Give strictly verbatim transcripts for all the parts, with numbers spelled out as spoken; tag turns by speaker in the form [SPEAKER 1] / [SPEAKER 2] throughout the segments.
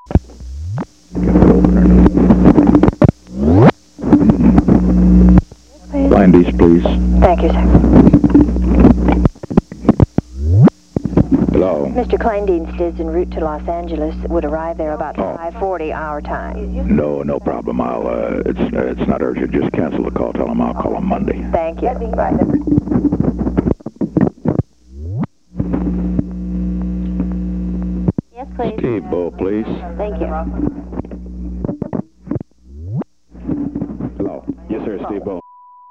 [SPEAKER 1] Blindies, please.
[SPEAKER 2] Thank you, sir.
[SPEAKER 1] Hello.
[SPEAKER 2] Mister Kleindienst is en route to Los Angeles. Would arrive there about
[SPEAKER 1] Oh.
[SPEAKER 2] five forty our time.
[SPEAKER 1] No, no problem. I'll. Uh, it's uh, it's not urgent. Just cancel the call. Tell him I'll call him Monday.
[SPEAKER 2] Thank you. Bye. Yes, please.
[SPEAKER 1] Steve Bull, please.
[SPEAKER 2] Thank you.
[SPEAKER 1] Hello. Yes, sir, Steve Bull.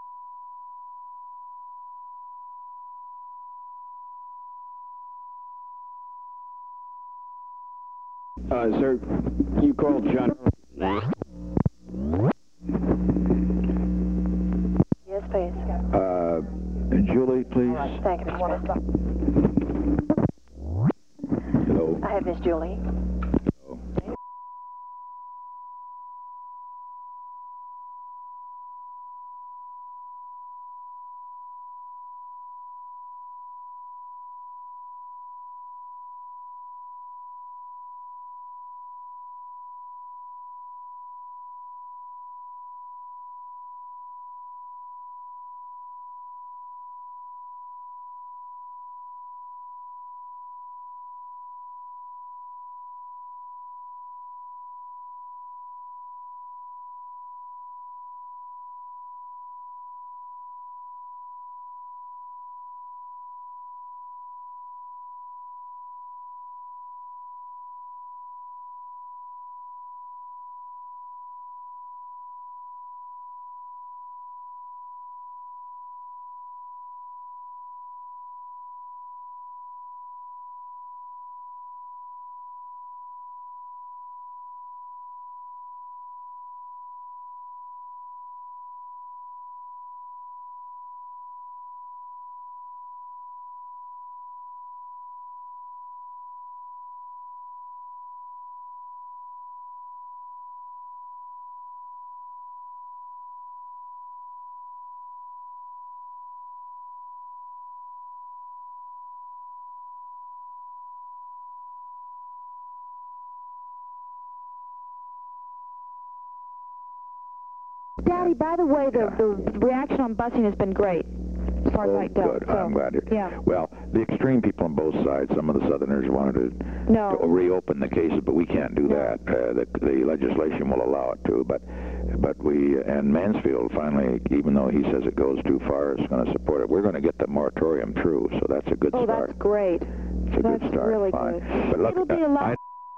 [SPEAKER 1] Uh, sir, you called John.
[SPEAKER 2] Yes, please.
[SPEAKER 1] Uh, Julie, please.
[SPEAKER 2] Thank you, Mister President.
[SPEAKER 1] Hello.
[SPEAKER 2] I have Miss Julie.
[SPEAKER 3] Daddy, by the way, the, the reaction on busing has been great. As far as
[SPEAKER 1] Oh,
[SPEAKER 3] I can tell.
[SPEAKER 1] good.
[SPEAKER 3] So,
[SPEAKER 1] I'm glad to.
[SPEAKER 3] Yeah.
[SPEAKER 1] Well, the extreme people on both sides, some of the Southerners wanted to,
[SPEAKER 3] No.
[SPEAKER 1] to reopen the cases, but we can't do
[SPEAKER 3] No.
[SPEAKER 1] that. Uh, the, the legislation will allow it to, but but we, and Mansfield finally, even though he says it goes too far, is going to support it. We're going to get the moratorium through, so that's a good
[SPEAKER 3] Oh,
[SPEAKER 1] start.
[SPEAKER 3] that's great.
[SPEAKER 1] It's a
[SPEAKER 3] That's
[SPEAKER 1] good start.
[SPEAKER 3] really
[SPEAKER 1] Fine.
[SPEAKER 3] good.
[SPEAKER 1] But look,
[SPEAKER 3] It'll be a
[SPEAKER 1] uh,
[SPEAKER 3] lot.
[SPEAKER 1] I,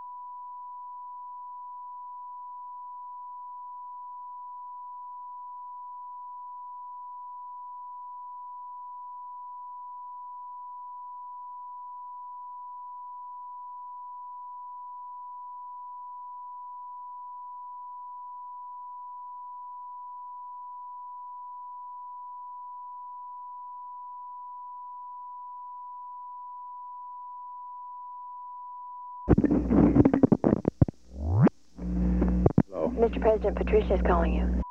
[SPEAKER 1] hello.
[SPEAKER 2] Mister President, Patricia's calling you.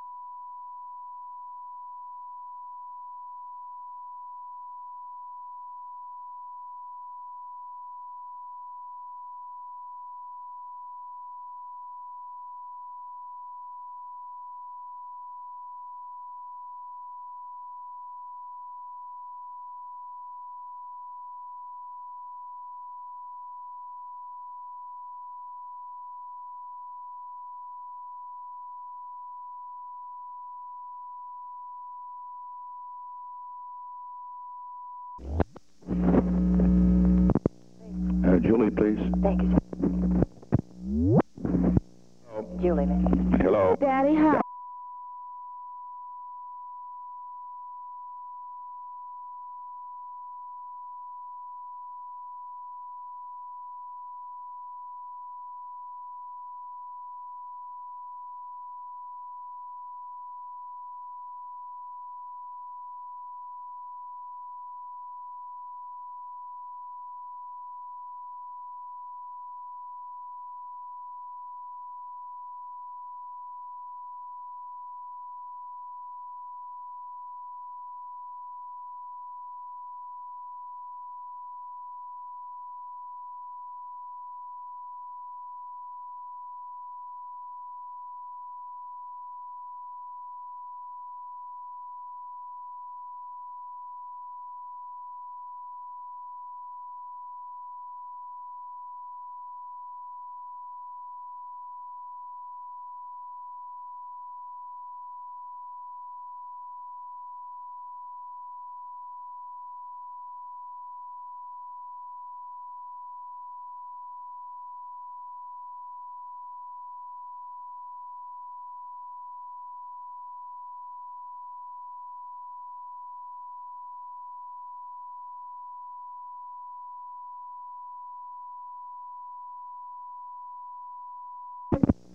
[SPEAKER 1] Uh, Julie, please.
[SPEAKER 2] Thank you, sir. Julie, miss.
[SPEAKER 1] Hello.
[SPEAKER 3] Daddy, hi.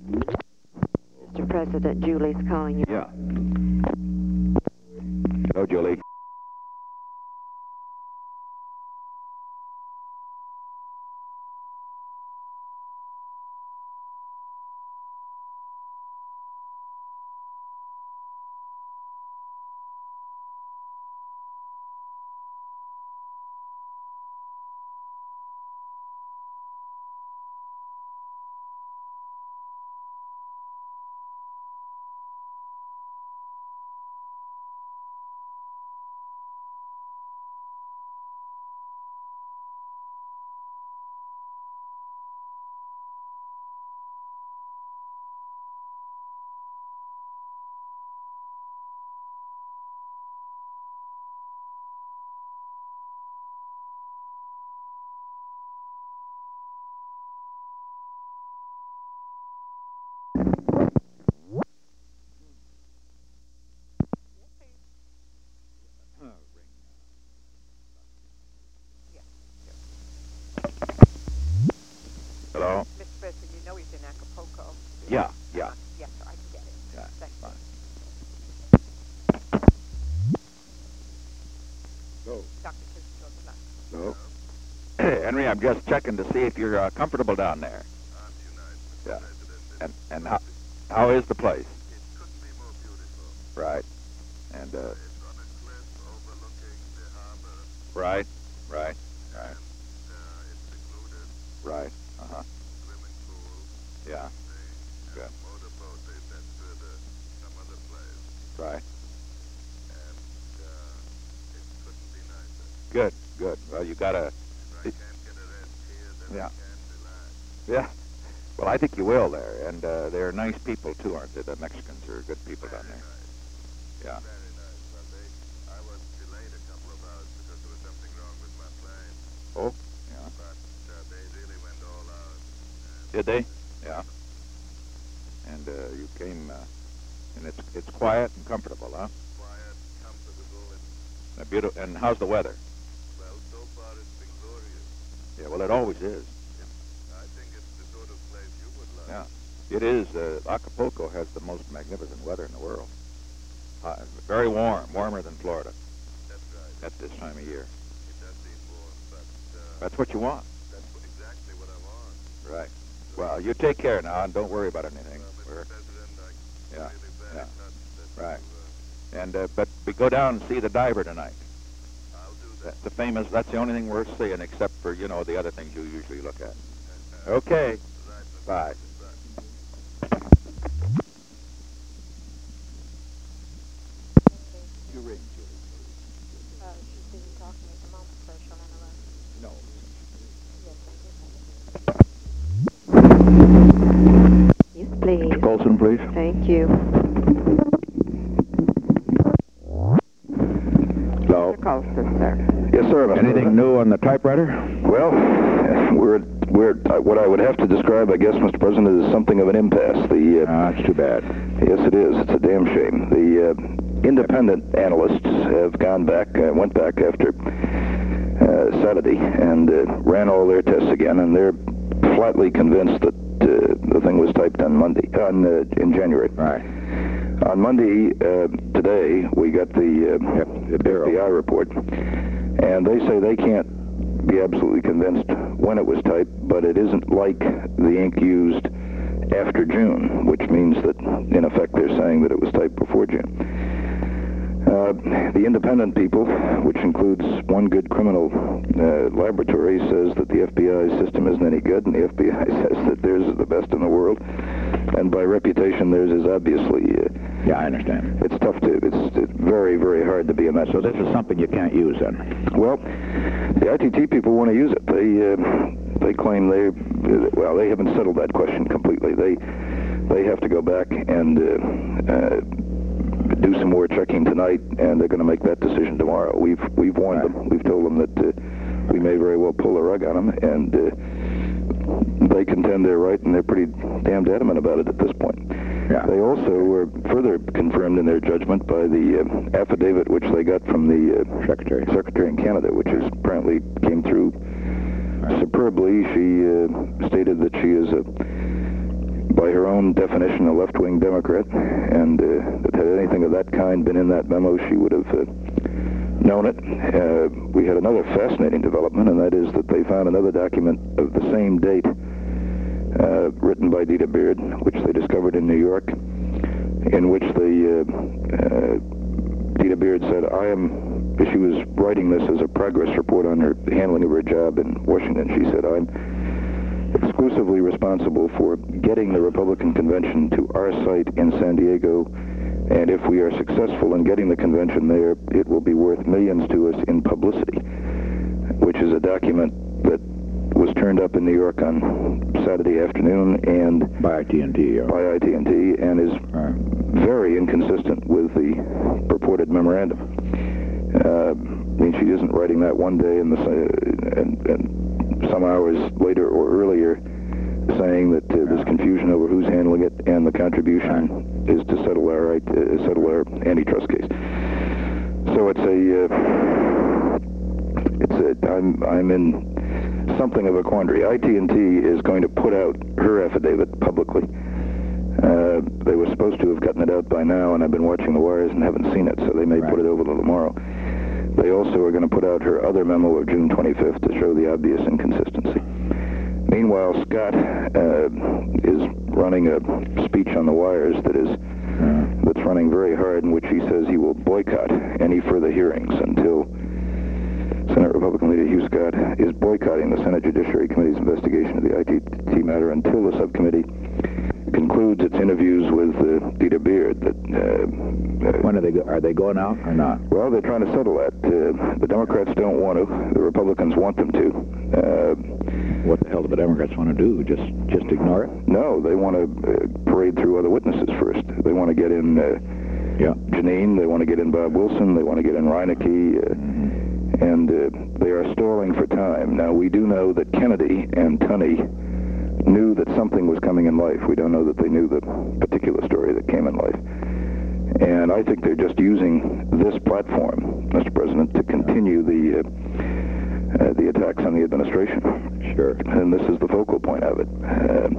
[SPEAKER 4] Mister President, Julie's calling you.
[SPEAKER 1] Yeah. Hello, Julie. Hello?
[SPEAKER 5] Mister President, you know he's in Acapulco.
[SPEAKER 1] Yeah, yeah.
[SPEAKER 5] Yes, sir, I can get it.
[SPEAKER 1] Yeah,
[SPEAKER 5] Thank you.
[SPEAKER 1] fine. Go.
[SPEAKER 5] Doctor Kisco, good luck.
[SPEAKER 1] Go. Henry, I'm just checking to see if you're uh, comfortable down there. Yeah. And and how how is the place?
[SPEAKER 6] It couldn't be more beautiful.
[SPEAKER 1] Right. And uh,
[SPEAKER 6] It's on a cliff overlooking the harbor.
[SPEAKER 1] right, right, right,
[SPEAKER 6] And uh, it's secluded.
[SPEAKER 1] right. Uh huh.
[SPEAKER 6] Swimming pool.
[SPEAKER 1] Yeah.
[SPEAKER 6] The
[SPEAKER 1] Good.
[SPEAKER 6] motorboat they sent to the, some other place.
[SPEAKER 1] Right.
[SPEAKER 6] And uh, it couldn't be nicer.
[SPEAKER 1] Good. Good. Well, you gotta.
[SPEAKER 6] If I can't get a rest here, then
[SPEAKER 1] Yeah.
[SPEAKER 6] I can't relax.
[SPEAKER 1] Yeah. Well, I think you will there, and uh, they're nice people too, aren't they? The Mexicans are good people down
[SPEAKER 6] Very
[SPEAKER 1] there.
[SPEAKER 6] nice.
[SPEAKER 1] Yeah.
[SPEAKER 6] Very nice. Well, they, I was delayed a couple of hours because there was something wrong with my plane.
[SPEAKER 1] Oh. Yeah.
[SPEAKER 6] But uh, they really went all out. And
[SPEAKER 1] Did they? Yeah. And uh, you came, uh, and it's it's quiet and comfortable, huh?
[SPEAKER 6] quiet, comfortable, and
[SPEAKER 1] And beautiful. And how's the weather?
[SPEAKER 6] well, so far it's been glorious.
[SPEAKER 1] Yeah. Well, it always is.
[SPEAKER 6] I think it's the sort of place you would like.
[SPEAKER 1] Yeah. It is. Uh, Acapulco has the most magnificent weather in the world. Uh, very warm, warmer than Florida
[SPEAKER 6] That's right.
[SPEAKER 1] at this time of year.
[SPEAKER 6] It does seem warm, but uh,
[SPEAKER 1] That's what you want.
[SPEAKER 6] that's what, exactly what I want.
[SPEAKER 1] Right. Well, you take care now, and don't worry about anything.
[SPEAKER 6] Well,
[SPEAKER 1] We're,
[SPEAKER 6] Mister President, I'm
[SPEAKER 1] Yeah,
[SPEAKER 6] really very
[SPEAKER 1] yeah.
[SPEAKER 6] touched that
[SPEAKER 1] Right.
[SPEAKER 6] you, uh,
[SPEAKER 1] and uh, but we go down and see the diver tonight.
[SPEAKER 6] I'll do that.
[SPEAKER 1] That's the famous. That's the only thing worth seeing, except for you know the other things you usually look at. Okay.
[SPEAKER 6] Right, Mister
[SPEAKER 1] Bye.
[SPEAKER 6] President, right.
[SPEAKER 1] You ring,
[SPEAKER 2] Uh, she's busy talking at the moment, so she'll interrupt.
[SPEAKER 1] No.
[SPEAKER 4] Yes, please.
[SPEAKER 1] Colson, please.
[SPEAKER 4] Thank you.
[SPEAKER 1] Hello.
[SPEAKER 4] Mister Colson, sir.
[SPEAKER 7] Yes, sir. Mister
[SPEAKER 1] Anything new on the typewriter?
[SPEAKER 7] Well, we're we're uh, what I would have to describe, I guess, Mister President, is something of an impasse. The uh,
[SPEAKER 1] Ah, that's too bad.
[SPEAKER 7] yes, it is. It's a damn shame. The uh, independent analysts have gone back, uh, went back after uh, Saturday, and uh, ran all their tests again, and they're flatly convinced that uh, the thing was typed on Monday, on uh, in January.
[SPEAKER 1] Right.
[SPEAKER 7] On Monday, uh, today, we got the, uh,
[SPEAKER 1] the
[SPEAKER 7] F
[SPEAKER 1] Bureau.
[SPEAKER 7] B I report, and they say they can't be absolutely convinced when it was typed, but it isn't like the ink used after June, which means that, in effect, they're saying that it was typed before June. Uh, the independent people, which includes one good criminal uh, laboratory, says that the F B I system isn't any good, and the F B I says that theirs is the best in the world, and by reputation, theirs is obviously... Uh,
[SPEAKER 1] Yeah, I understand.
[SPEAKER 7] it's tough to... It's, it's very, very hard to be in that.
[SPEAKER 1] So this is something you can't use then?
[SPEAKER 7] Well, the I T T people want to use it. They uh, they claim they... Well, they haven't settled that question completely. They they have to go back and... Uh, uh, do some more checking tonight, and they're going to make that decision tomorrow. We've we've warned
[SPEAKER 1] Right.
[SPEAKER 7] them. We've told them that uh, we may very well pull the rug on them, and uh, they contend they're right, and they're pretty damned adamant about it at this point.
[SPEAKER 1] Yeah.
[SPEAKER 7] They also were further confirmed in their judgment by the uh, affidavit which they got from the uh,
[SPEAKER 1] Secretary.
[SPEAKER 7] Secretary in Canada, which is apparently came through superbly. She uh, stated that she is a by her own definition, a left-wing Democrat, and uh, that had anything of that kind been in that memo, she would have uh, known it. Uh, we had another fascinating development, and that is that they found another document of the same date, uh, written by Dita Beard, which they discovered in New York, in which the uh, uh, Dita Beard said, I am, she was writing this as a progress report on her handling of her job in Washington. She said, I'm exclusively responsible for getting the Republican convention to our site in San Diego, and if we are successful in getting the convention there, it will be worth millions to us in publicity, which is a document that was turned up in New York on Saturday afternoon and
[SPEAKER 1] by I T and T, yeah.
[SPEAKER 7] by I T and T, and is
[SPEAKER 1] Right.
[SPEAKER 7] very inconsistent with the purported memorandum. Uh, I mean, she isn't writing that one day and, the, and, and some hours later or earlier saying that uh, there's confusion over who's handling it, and the contribution is to settle our right, uh, settle our antitrust case. So it's a, uh, it's a, I'm, I'm in something of a quandary. I T and T is going to put out her affidavit publicly. Uh, they were supposed to have gotten it out by now, and I've been watching the wires and haven't seen it, so they may
[SPEAKER 1] Right.
[SPEAKER 7] put it over to tomorrow. They also are going to put out her other memo of June twenty-fifth to show the obvious inconsistency. Meanwhile, Scott uh, is running a speech on the wires that is
[SPEAKER 1] Uh,
[SPEAKER 7] that's running very hard, in which he says he will boycott any further hearings until Senate Republican leader Hugh Scott is boycotting the Senate Judiciary Committee's investigation of the I T T matter until the subcommittee concludes its interviews with uh, Dita Beard. That uh, uh,
[SPEAKER 1] when are they go- are they going out or not?
[SPEAKER 7] well, they're trying to settle that. Uh, the Democrats don't want to. The Republicans want them to. Uh,
[SPEAKER 1] What the hell do the Democrats want to do? Just just ignore it?
[SPEAKER 7] no, they want to uh, parade through other witnesses first. They want to get in uh,
[SPEAKER 1] Yeah.
[SPEAKER 7] Janine. They want to get in Bob Wilson. They want to get in Reineke. Uh,
[SPEAKER 1] Mm-hmm.
[SPEAKER 7] and uh, they are stalling for time. Now, we do know that Kennedy and Tunney knew that something was coming in life. We don't know that they knew the particular story that came in life. And I think they're just using this platform, Mister President, to continue the uh, uh, the attacks on the administration.
[SPEAKER 1] Sure.
[SPEAKER 7] And this is the focal point of it. Uh,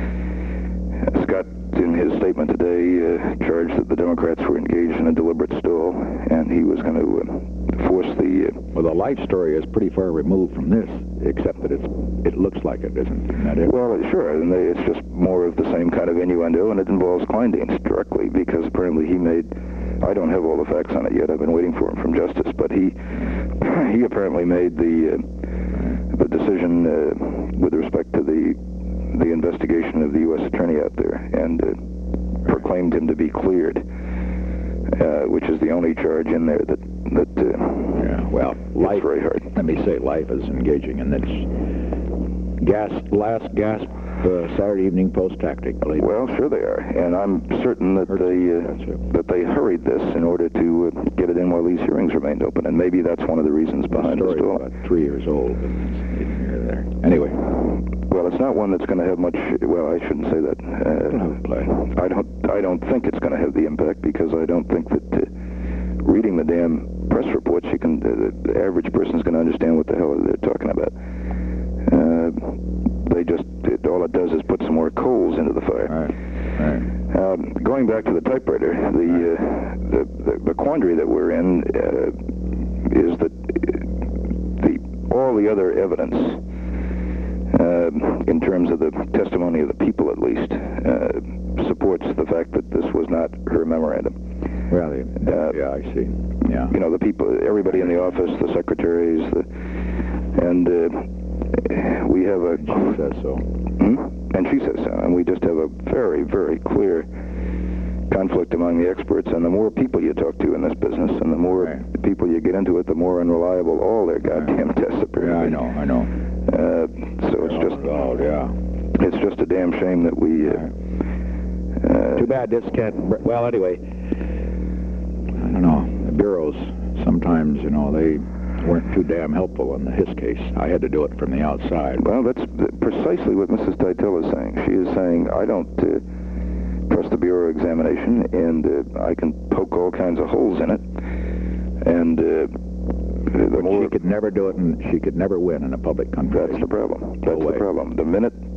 [SPEAKER 7] Scott, in his statement today, uh, charged that the Democrats were engaged in a deliberate stall, and he was going to uh, force the... Uh,
[SPEAKER 1] Well, the life story is pretty far removed from this, except that it's it looks like it, isn't isn't that it?
[SPEAKER 7] well, sure, and they, it's just more of the same kind of innuendo, and it involves Kleindienst directly, because apparently he made... I don't have all the facts on it yet. I've been waiting for him from Justice, but he he apparently made the uh, the decision uh, with respect to the the investigation of the U S attorney out there, and uh, proclaimed him to be cleared, uh, which is the only charge in there that that uh,
[SPEAKER 1] Yeah. Well,
[SPEAKER 7] is
[SPEAKER 1] life.
[SPEAKER 7] very hard.
[SPEAKER 1] Let me say, life is engaging, and it's gas last gasp uh, Saturday Evening Post tactic. Believe me.
[SPEAKER 7] Well, sure they are, and I'm certain that they
[SPEAKER 1] That's
[SPEAKER 7] uh,
[SPEAKER 1] it.
[SPEAKER 7] that they hurried this in order to uh, get it in while these hearings remained open, and maybe that's one of the reasons
[SPEAKER 1] the
[SPEAKER 7] behind the
[SPEAKER 1] story's
[SPEAKER 7] stall.
[SPEAKER 1] about three years old, but it's neither here nor there. Anyway,
[SPEAKER 7] Well, it's not one that's going to have much. Well, I shouldn't say that. Uh,
[SPEAKER 1] play.
[SPEAKER 7] I don't. I don't think it's going to have the impact, because I don't think that uh, reading the damn press reports, you can. Uh, the average person's going to understand what the hell they're talking about. Uh, they just. It, all it does is put some more coals into the fire.
[SPEAKER 1] All right. All right.
[SPEAKER 7] Um, going back to the typewriter, the, uh, the, the the quandary that we're in uh, is that the all the other evidence, uh, in terms of the testimony of the people at least, uh, supports the fact that this was not her memorandum.
[SPEAKER 1] Well, uh, yeah, I see. Yeah.
[SPEAKER 7] You know, the people, everybody in the office, the secretaries, the, and uh, we have a...
[SPEAKER 1] She says so.
[SPEAKER 7] Hmm? And she says so. And we just have a very, very clear conflict among the experts. And the more people you talk to in this business, and the more
[SPEAKER 1] Right.
[SPEAKER 7] people you get into it, the more unreliable all their goddamn tests appear.
[SPEAKER 1] Yeah, I know. I know.
[SPEAKER 7] Uh, so it's just,
[SPEAKER 1] Oh, yeah.
[SPEAKER 7] it's just a damn shame that we. Uh, uh,
[SPEAKER 1] Too bad this can't. Well, anyway, I don't know. The bureaus sometimes, you know, they weren't too damn helpful in his case. I had to do it from the outside.
[SPEAKER 7] Well, that's precisely what Missus Teitel is saying. She is saying, I don't uh, trust the Bureau examination, and uh, I can poke all kinds of holes in it. And uh, the
[SPEAKER 1] But
[SPEAKER 7] more...
[SPEAKER 1] she could never do it, and she could never win in a public country.
[SPEAKER 7] That's the problem. That's
[SPEAKER 1] No
[SPEAKER 7] the
[SPEAKER 1] way.
[SPEAKER 7] problem. The minute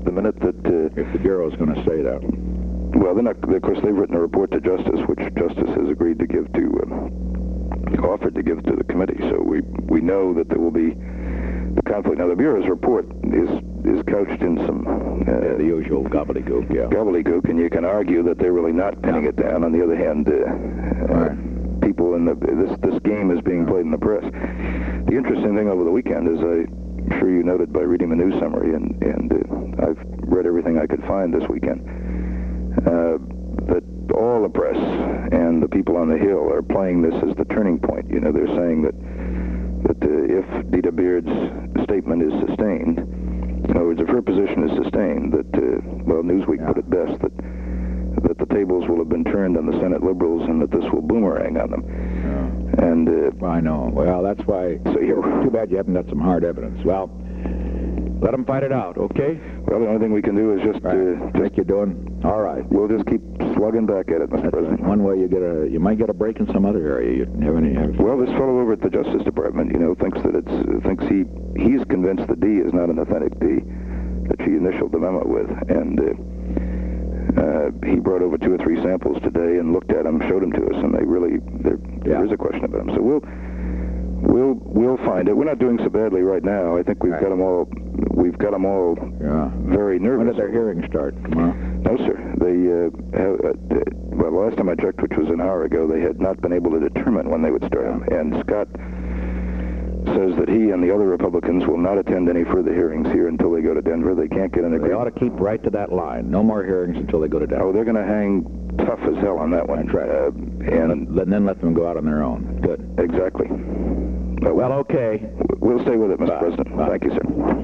[SPEAKER 7] the minute that... Uh,
[SPEAKER 1] if the Bureau's going to say that.
[SPEAKER 7] Well, then, of course, they've written a report to Justice, which Justice has agreed to give to, um, offered to give to the committee. So we we know that there will be the conflict. Now, the Bureau's report is is couched in some uh,
[SPEAKER 1] Yeah, the usual gobbledygook, yeah.
[SPEAKER 7] gobbledygook, and you can argue that they're really not pinning
[SPEAKER 1] Yeah.
[SPEAKER 7] it down. On the other hand, uh,
[SPEAKER 1] Right.
[SPEAKER 7] uh, people in the this this game is being played in the press. The interesting thing over the weekend is, I'm sure you noted by reading the news summary, and and uh, I've read everything I could find this weekend, uh, that all the press and the people on the Hill are playing this as the turning point. You know, they're saying that that uh, if Dita Beard's statement is sustained, in other words, if her position is sustained, that, uh, well, Newsweek
[SPEAKER 1] Yeah.
[SPEAKER 7] put it best, that that the tables will have been turned on the Senate liberals and that this will boomerang on them.
[SPEAKER 1] Yeah.
[SPEAKER 7] And uh,
[SPEAKER 1] I know. Well, that's why.
[SPEAKER 7] So you're-
[SPEAKER 1] too bad you haven't got some hard evidence. Well, let them fight it out, okay?
[SPEAKER 7] well, the only thing we can do is just,
[SPEAKER 1] Right.
[SPEAKER 7] uh, just
[SPEAKER 1] Think you're doing all right.
[SPEAKER 7] we'll just keep slugging back at it, Mister
[SPEAKER 1] That's
[SPEAKER 7] President.
[SPEAKER 1] one way you get a. You might get a break in some other area. You have any? Have,
[SPEAKER 7] Well, this fellow over at the Justice Department, you know, thinks that it's uh, thinks he he's convinced the D is not an authentic D that she initialed the memo with, and uh, uh, he brought over two or three samples today and looked at them, showed them to us, and they really there there
[SPEAKER 1] Yeah.
[SPEAKER 7] is a question about them. So we'll we'll we'll find it. We're not doing so badly right now. I think we've
[SPEAKER 1] Right.
[SPEAKER 7] got them all. We've got them all
[SPEAKER 1] yeah.
[SPEAKER 7] very nervous.
[SPEAKER 1] When did their hearing start? Tomorrow.
[SPEAKER 7] No, sir. They, uh, have, uh, well, the last time I checked, which was an hour ago, they had not been able to determine when they would start them. And Scott says that he and the other Republicans will not attend any further hearings here until they go to Denver. They can't get an
[SPEAKER 1] They
[SPEAKER 7] agreement.
[SPEAKER 1] ought to keep right to that line. No more hearings until they go to
[SPEAKER 7] Oh,
[SPEAKER 1] Denver.
[SPEAKER 7] they're going to hang tough as hell on that one.
[SPEAKER 1] That's right.
[SPEAKER 7] Uh, and
[SPEAKER 1] and then let them go out on their own. Good.
[SPEAKER 7] exactly. Uh,
[SPEAKER 1] Well, okay.
[SPEAKER 7] we'll stay with it, Mister
[SPEAKER 1] Bye.
[SPEAKER 7] President.
[SPEAKER 1] Bye.
[SPEAKER 7] Thank you, sir.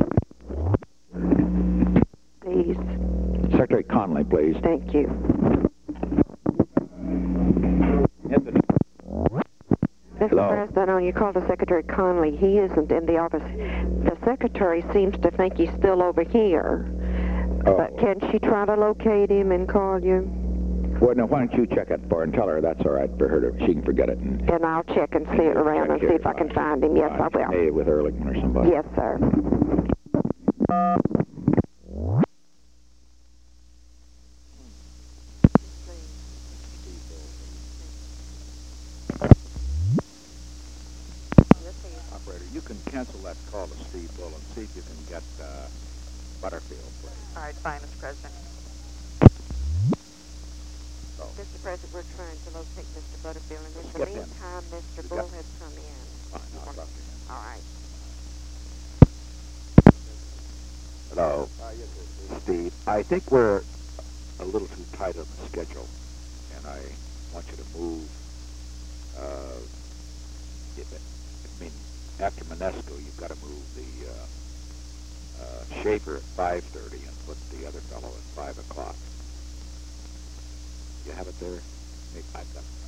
[SPEAKER 4] Please.
[SPEAKER 1] Secretary Connolly, please.
[SPEAKER 4] Thank you.
[SPEAKER 1] Anthony.
[SPEAKER 4] Mister
[SPEAKER 1] Hello.
[SPEAKER 4] President, oh, you called to Secretary Conley. He isn't in the office. The secretary seems to think he's still over here.
[SPEAKER 1] Oh.
[SPEAKER 4] But can she try to locate him and call you?
[SPEAKER 1] Well, now, why don't you check it for her and tell her that's all right for her to, she can forget it. And
[SPEAKER 4] And I'll check and see it around and see if I can find him. Yes, I will.
[SPEAKER 1] Maybe with Ehrlichman or somebody.
[SPEAKER 4] Yes, sir.
[SPEAKER 8] Operator, you can cancel that call to Steve Bull and see if you can get uh, Butterfield, please.
[SPEAKER 5] All right, fine, Mister President.
[SPEAKER 4] Mister President, we're trying to locate Mister Butterfield, and in the
[SPEAKER 8] Skip him.
[SPEAKER 4] meantime, Mister
[SPEAKER 8] You
[SPEAKER 4] Bull
[SPEAKER 8] got-
[SPEAKER 4] has come in.
[SPEAKER 8] Fine, I'll talk to him.
[SPEAKER 4] All right.
[SPEAKER 8] Hello. Steve, I think we're a little too tight on the schedule, and I want you to move. Uh, it, I mean, after Monesco, you've got to move the uh, uh, Schaefer at five thirty and put the other fellow at five o'clock. You have it there? Maybe I've got it.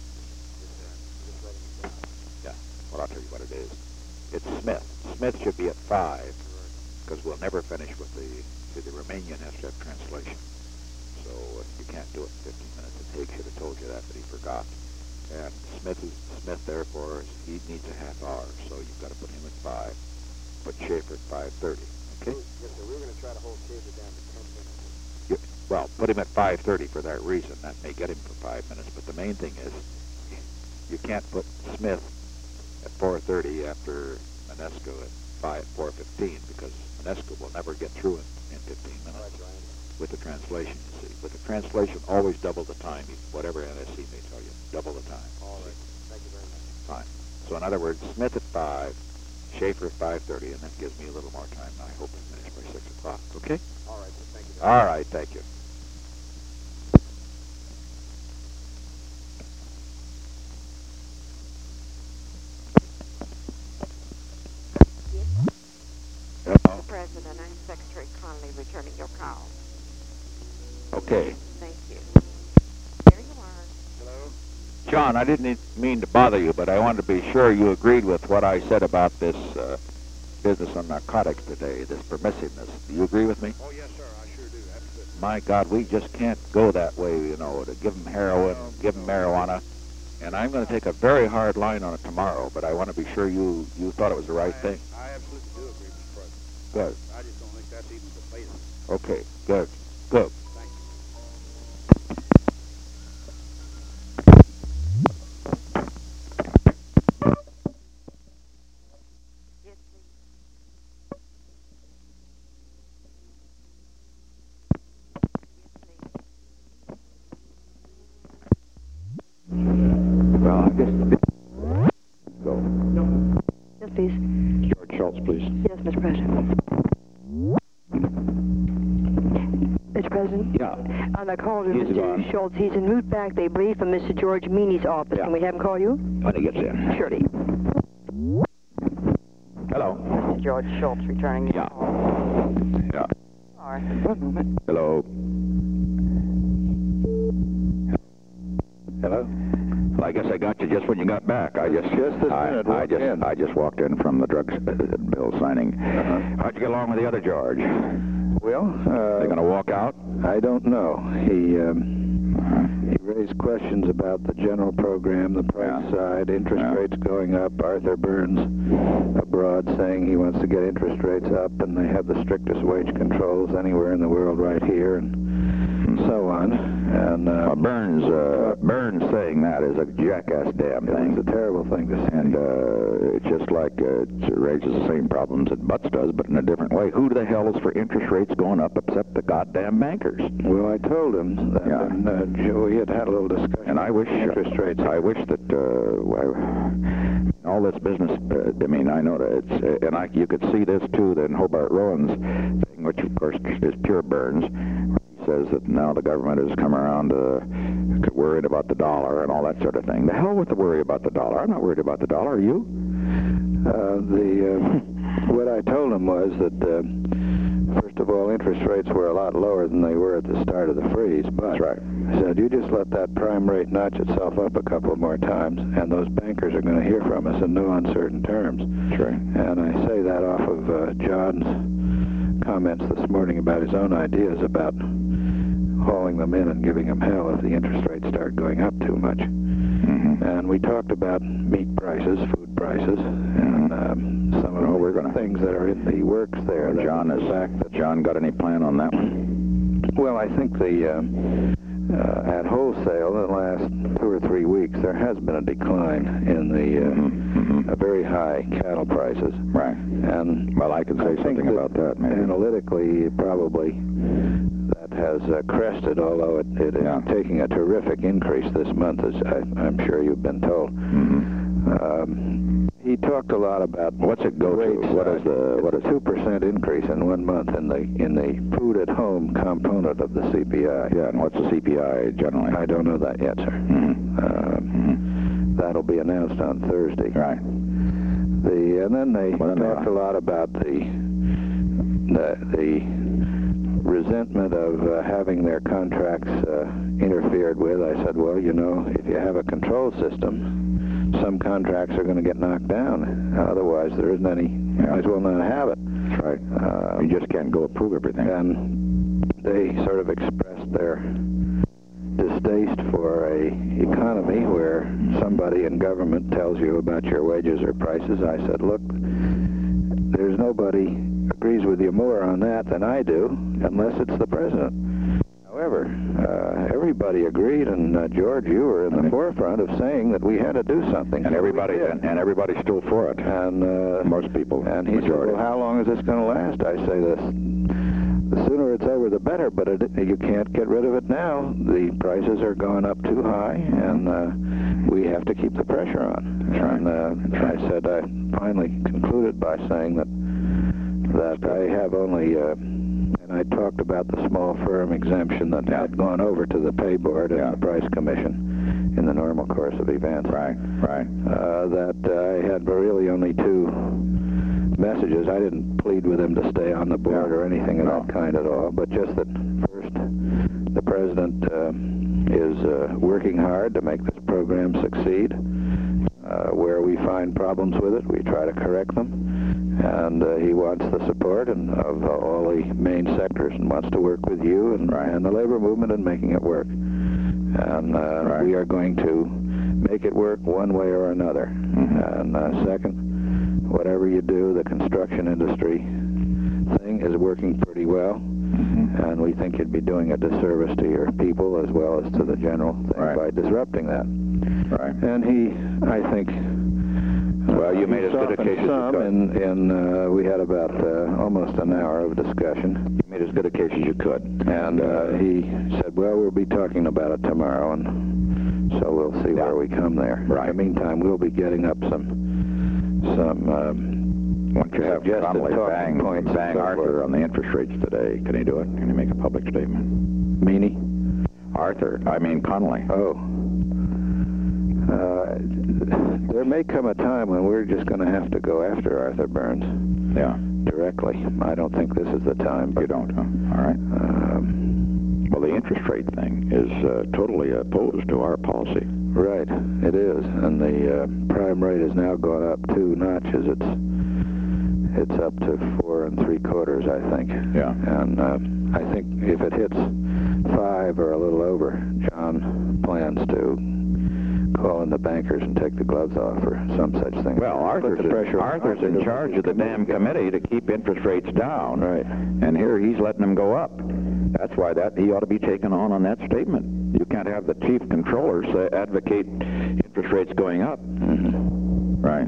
[SPEAKER 8] Yeah. Well, I'll tell you what it is. It's Smith. Smith should be at five, because we'll never finish with the. See, the Romanian has to have translation. So uh, you can't do it in fifteen minutes. And Haig should have told you that, but he forgot. And Smith is Smith, therefore, is, he needs a half hour. So you've got to put him at five. Put Schaefer at five thirty. Okay?
[SPEAKER 6] Yes, sir. We were going to try to hold Schaefer down to ten minutes.
[SPEAKER 8] You, well, put him at five thirty for that reason. That may get him for five minutes. But the main thing is, you can't put Smith at four thirty after Monesco at five four fifteen, because Monesco will never get through in, in fifteen minutes. With the translation, you see. With the translation, always double the time. Whatever N S C may tell you, double the time.
[SPEAKER 6] All right. Thank you very much.
[SPEAKER 8] Fine. So in other words, Smith at five, Schaefer at five thirty, and that gives me a little more time. I hope to finish by six o'clock. Okay?
[SPEAKER 6] All right, sir. Thank you.
[SPEAKER 8] All right. Thank you. Hello.
[SPEAKER 4] Mister President, I'm Secretary Conley returning your call.
[SPEAKER 8] Okay.
[SPEAKER 4] Thank you. There you are.
[SPEAKER 6] Hello?
[SPEAKER 8] John, I didn't mean to bother you, but I wanted to be sure you agreed with what I said about this uh, business on narcotics today, this permissiveness. Do you agree with me?
[SPEAKER 6] Oh, yes, sir. I sure do. Absolutely.
[SPEAKER 8] My God, we just can't go that way, you know, to give them heroin, give them marijuana. And I'm going to take a very hard line on it tomorrow, but I want to be sure you, you thought it was the right
[SPEAKER 6] I,
[SPEAKER 8] thing.
[SPEAKER 6] I absolutely do agree, Mister President.
[SPEAKER 8] Good.
[SPEAKER 6] I just don't think that's even debatable.
[SPEAKER 8] Okay, good, good.
[SPEAKER 1] Well, I guess... Go.
[SPEAKER 3] Yes, please.
[SPEAKER 1] George Schultz, please.
[SPEAKER 3] Yes, Mister President. Mister President?
[SPEAKER 1] Yeah.
[SPEAKER 3] On a call to
[SPEAKER 1] He's
[SPEAKER 3] Mister
[SPEAKER 1] gone.
[SPEAKER 3] Schultz. He's en route back, they believe, from Mister George Meany's office.
[SPEAKER 1] Yeah.
[SPEAKER 3] Can we have him call you?
[SPEAKER 1] When he gets in.
[SPEAKER 3] Surely.
[SPEAKER 1] Hello.
[SPEAKER 5] Mister George Schultz returning your
[SPEAKER 1] Yeah.
[SPEAKER 5] call.
[SPEAKER 1] Yeah.
[SPEAKER 5] All right. One moment.
[SPEAKER 1] Hello.
[SPEAKER 7] Hello?
[SPEAKER 1] Well, I guess I got you just when you got back. I just,
[SPEAKER 7] Just this
[SPEAKER 1] I,
[SPEAKER 7] minute,
[SPEAKER 1] I
[SPEAKER 7] walked
[SPEAKER 1] just,
[SPEAKER 7] in.
[SPEAKER 1] I just walked in from the drug uh, bill signing.
[SPEAKER 7] Uh-huh.
[SPEAKER 1] How'd you get along with the other George?
[SPEAKER 7] Well, uh,
[SPEAKER 1] They going to walk out?
[SPEAKER 7] I don't know. He um, he raised questions about the general program, the price
[SPEAKER 1] Yeah.
[SPEAKER 7] side, interest
[SPEAKER 1] Yeah.
[SPEAKER 7] rates going up. Arthur Burns abroad saying he wants to get interest rates up, and they have the strictest wage controls anywhere in the world right here, and so on. And uh,
[SPEAKER 1] Well, Burns, uh, Burns saying that is a jackass damn thing.
[SPEAKER 7] it's a terrible thing to say.
[SPEAKER 1] And uh, it's just like uh, it raises the same problems that Butts does, but in a different way. Who the hell is for interest rates going up except the goddamn bankers?
[SPEAKER 7] Well, I told him that,
[SPEAKER 1] Yeah.
[SPEAKER 7] and uh, Joey had had a little discussion.
[SPEAKER 1] And I wish
[SPEAKER 7] interest rates.
[SPEAKER 1] I wish that uh, I, all this business. Uh, I mean, I know that it's, uh, and I you could see this too. Then Hobart Rowan's thing, which of course is pure Burns. He says that now the government has come around uh, worried about the dollar and all that sort of thing. The hell with the worry about the dollar. I'm not worried about the dollar. Are you?
[SPEAKER 7] Uh, the uh, what I told him was that uh, first of all, interest rates were a lot lower than they were at the start of the freeze. But
[SPEAKER 1] That's right.
[SPEAKER 7] I said, you just let that prime rate notch itself up a couple more times, and those bankers are going to hear from us in no uncertain terms.
[SPEAKER 1] Sure.
[SPEAKER 7] And I say that off of uh, John's comments this morning about his own ideas about hauling them in and giving them hell if the interest rates start going up too much.
[SPEAKER 1] Mm-hmm.
[SPEAKER 7] And we talked about meat prices, food prices, and um, some of
[SPEAKER 1] Oh,
[SPEAKER 7] the
[SPEAKER 1] we're gonna-
[SPEAKER 7] things that are in the works there. that
[SPEAKER 1] John
[SPEAKER 7] the
[SPEAKER 1] is.
[SPEAKER 7] fact that,
[SPEAKER 1] John got any plan on that one?
[SPEAKER 7] well, I think the um, uh, at wholesale in the last two or three weeks there has been a decline in the uh,
[SPEAKER 1] Mm-hmm.
[SPEAKER 7] uh, very high cattle prices.
[SPEAKER 1] Right.
[SPEAKER 7] And
[SPEAKER 1] Well, I can say
[SPEAKER 7] I think
[SPEAKER 1] something about that, maybe.
[SPEAKER 7] Analytically, probably that has uh, crested, although it, it
[SPEAKER 1] Yeah.
[SPEAKER 7] is taking a terrific increase this month, as I, I'm sure you've been told.
[SPEAKER 1] Mm-hmm.
[SPEAKER 7] Um, he talked a lot about
[SPEAKER 1] What's it go to?
[SPEAKER 7] rates.
[SPEAKER 1] What is the what is
[SPEAKER 7] two percent increase in one month in the in the food at home component of the C P I?
[SPEAKER 1] Yeah, and what's the C P I generally?
[SPEAKER 7] I don't know that yet, sir.
[SPEAKER 1] Mm-hmm.
[SPEAKER 7] Um, that'll be announced on Thursday.
[SPEAKER 1] Right.
[SPEAKER 7] The and then they
[SPEAKER 1] Well, then,
[SPEAKER 7] talked
[SPEAKER 1] uh,
[SPEAKER 7] a lot about the the, the resentment of uh, having their contracts uh, interfered with. I said, well, you know, if you have a control system, some contracts are going to get knocked down. Otherwise, there isn't any. You might as well not have it.
[SPEAKER 1] That's right.
[SPEAKER 7] Uh,
[SPEAKER 1] You just can't go approve everything.
[SPEAKER 7] and they sort of expressed their distaste for a economy where somebody in government tells you about your wages or prices. I said, look, there's nobody agrees with you more on that than I do, unless it's the president. However, uh, everybody agreed, and uh, George, you were in the forefront of saying that we had to do something.
[SPEAKER 1] And
[SPEAKER 7] So we
[SPEAKER 1] everybody
[SPEAKER 7] did.
[SPEAKER 1] and, and everybody's still for it.
[SPEAKER 7] And uh,
[SPEAKER 1] Most people.
[SPEAKER 7] and he
[SPEAKER 1] majority.
[SPEAKER 7] said, well, how long is this going to last? I say, this, the sooner it's over, the better, but it, you can't get rid of it now. The prices are going up too high, and uh, we have to keep the pressure on.
[SPEAKER 1] That's right.
[SPEAKER 7] And uh,
[SPEAKER 1] That's right.
[SPEAKER 7] I said, I finally concluded by saying that that I have only, uh, and I talked about the small firm exemption that
[SPEAKER 1] Yeah.
[SPEAKER 7] had gone over to the pay board and
[SPEAKER 1] Yeah.
[SPEAKER 7] the price commission in the normal course of events.
[SPEAKER 1] Right, right.
[SPEAKER 7] Uh, that uh, I had really only two messages. I didn't plead with him to stay on the board
[SPEAKER 1] Yeah.
[SPEAKER 7] or anything of
[SPEAKER 1] No.
[SPEAKER 7] that kind at all, but just that first, the president uh, is uh, working hard to make this program succeed. Uh, where we find problems with it, we try to correct them. And uh, he wants the support and of uh, all the main sectors, and wants to work with you and,
[SPEAKER 1] Right.
[SPEAKER 7] and the labor movement in making it work. And uh,
[SPEAKER 1] Right.
[SPEAKER 7] we are going to make it work one way or another.
[SPEAKER 1] Mhm.
[SPEAKER 7] And uh, second, whatever you do, the construction industry thing is working pretty well. Mm-hmm. And we think you'd be doing a disservice to your people as well as to the general thing
[SPEAKER 1] Right.
[SPEAKER 7] by disrupting that.
[SPEAKER 1] Right.
[SPEAKER 7] And he, I think,
[SPEAKER 1] Well, you
[SPEAKER 7] uh,
[SPEAKER 1] made
[SPEAKER 7] he
[SPEAKER 1] as good a
[SPEAKER 7] softened
[SPEAKER 1] case as you
[SPEAKER 7] some,
[SPEAKER 1] could.
[SPEAKER 7] and, and uh, we had about uh, almost an hour of discussion.
[SPEAKER 1] You made as good a case as you could.
[SPEAKER 7] And uh, he said, well, we'll be talking about it tomorrow, and so we'll see
[SPEAKER 1] Yeah.
[SPEAKER 7] where we come there.
[SPEAKER 1] Right.
[SPEAKER 7] In the meantime, we'll be getting up some, some um,
[SPEAKER 1] Once you have
[SPEAKER 7] suggested
[SPEAKER 1] Connolly
[SPEAKER 7] talking
[SPEAKER 1] bang,
[SPEAKER 7] points and
[SPEAKER 1] bang
[SPEAKER 7] so
[SPEAKER 1] Arthur
[SPEAKER 7] forth.
[SPEAKER 1] on the interest rates today, can he do it? Can he make a public statement?
[SPEAKER 7] Meany?
[SPEAKER 1] Arthur, I mean Connolly.
[SPEAKER 7] Oh. Uh, there may come a time when we're just going to have to go after Arthur Burns
[SPEAKER 1] Yeah.
[SPEAKER 7] directly. I don't think this is the time. But,
[SPEAKER 1] You don't, huh? All right.
[SPEAKER 7] Um,
[SPEAKER 1] Well, the interest rate thing is uh, totally opposed to our policy.
[SPEAKER 7] right, it is. And the uh, prime rate has now gone up two notches. It's it's up to four and three quarters, I think.
[SPEAKER 1] Yeah.
[SPEAKER 7] And uh, I think if it hits five or a little over, John plans to call in the bankers and take the gloves off or some such thing.
[SPEAKER 1] Well,
[SPEAKER 7] Put
[SPEAKER 1] Arthur's,
[SPEAKER 7] the pressure on
[SPEAKER 1] Arthur's
[SPEAKER 7] Arthur
[SPEAKER 1] in
[SPEAKER 7] to
[SPEAKER 1] charge
[SPEAKER 7] make
[SPEAKER 1] of the
[SPEAKER 7] his
[SPEAKER 1] damn committee to keep interest rates down.
[SPEAKER 7] Right.
[SPEAKER 1] And here he's letting them go up. That's why that he ought to be taken on on that statement. You can't have the chief controller say, advocate interest rates going up.
[SPEAKER 7] Mm-hmm.
[SPEAKER 1] Right.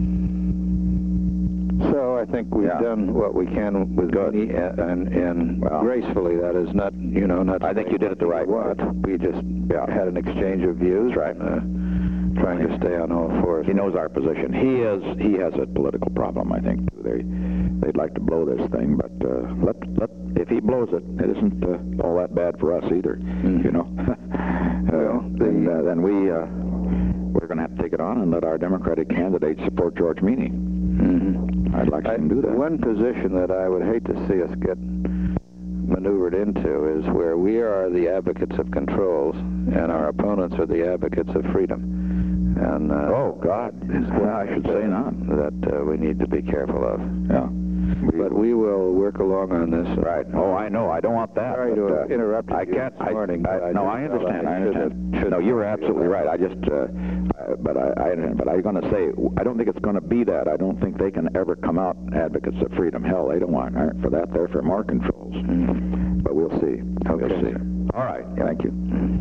[SPEAKER 7] So I think we've
[SPEAKER 1] Yeah.
[SPEAKER 7] done what we can with
[SPEAKER 1] Good.
[SPEAKER 7] Meany, and, and
[SPEAKER 1] Well,
[SPEAKER 7] gracefully. That is not, you know, not.
[SPEAKER 1] I think you did it the right way.
[SPEAKER 7] What we just
[SPEAKER 1] Yeah.
[SPEAKER 7] had an exchange of views.
[SPEAKER 1] That's right.
[SPEAKER 7] Uh, trying to stay on all fours.
[SPEAKER 1] He knows our position. He is. He has a political problem, I think. They, they'd like to blow this thing, but uh, let let if he blows it, it isn't uh, all that bad for us either.
[SPEAKER 7] Mm.
[SPEAKER 1] You know.
[SPEAKER 7] Well,
[SPEAKER 1] uh, then, uh, then we uh, we're going to have to take it on and let our Democratic candidates support George Meany.
[SPEAKER 7] Mm-hmm.
[SPEAKER 1] I'd like to see him do that.
[SPEAKER 7] One position that I would hate to see us get maneuvered into is where we are the advocates of controls and our opponents are the advocates of freedom. And uh,
[SPEAKER 1] Oh God, I should say not.
[SPEAKER 7] that uh, we need to be careful of.
[SPEAKER 1] Yeah.
[SPEAKER 7] But we will work along on this.
[SPEAKER 1] Right. Oh, I know. I don't want that.
[SPEAKER 7] Sorry
[SPEAKER 1] but,
[SPEAKER 7] to
[SPEAKER 1] uh,
[SPEAKER 7] have interrupted
[SPEAKER 1] I
[SPEAKER 7] you
[SPEAKER 1] can't.
[SPEAKER 7] this morning,
[SPEAKER 1] I,
[SPEAKER 7] but I
[SPEAKER 1] no,
[SPEAKER 7] just
[SPEAKER 1] I
[SPEAKER 7] felt
[SPEAKER 1] understand.
[SPEAKER 7] I
[SPEAKER 1] I
[SPEAKER 7] should
[SPEAKER 1] understand.
[SPEAKER 7] have- should
[SPEAKER 1] no,
[SPEAKER 7] have
[SPEAKER 1] you're
[SPEAKER 7] told you
[SPEAKER 1] absolutely
[SPEAKER 7] that.
[SPEAKER 1] right. I just, uh, I, but I, I understand. But I was going to say, I don't think it's going to be that. I don't think they can ever come out advocates of freedom. Hell, they don't want aren't for that. They're for more controls.
[SPEAKER 7] Mm.
[SPEAKER 1] But we'll see.
[SPEAKER 7] Okay,
[SPEAKER 1] We'll see.
[SPEAKER 7] sir.
[SPEAKER 1] All right. Thank you.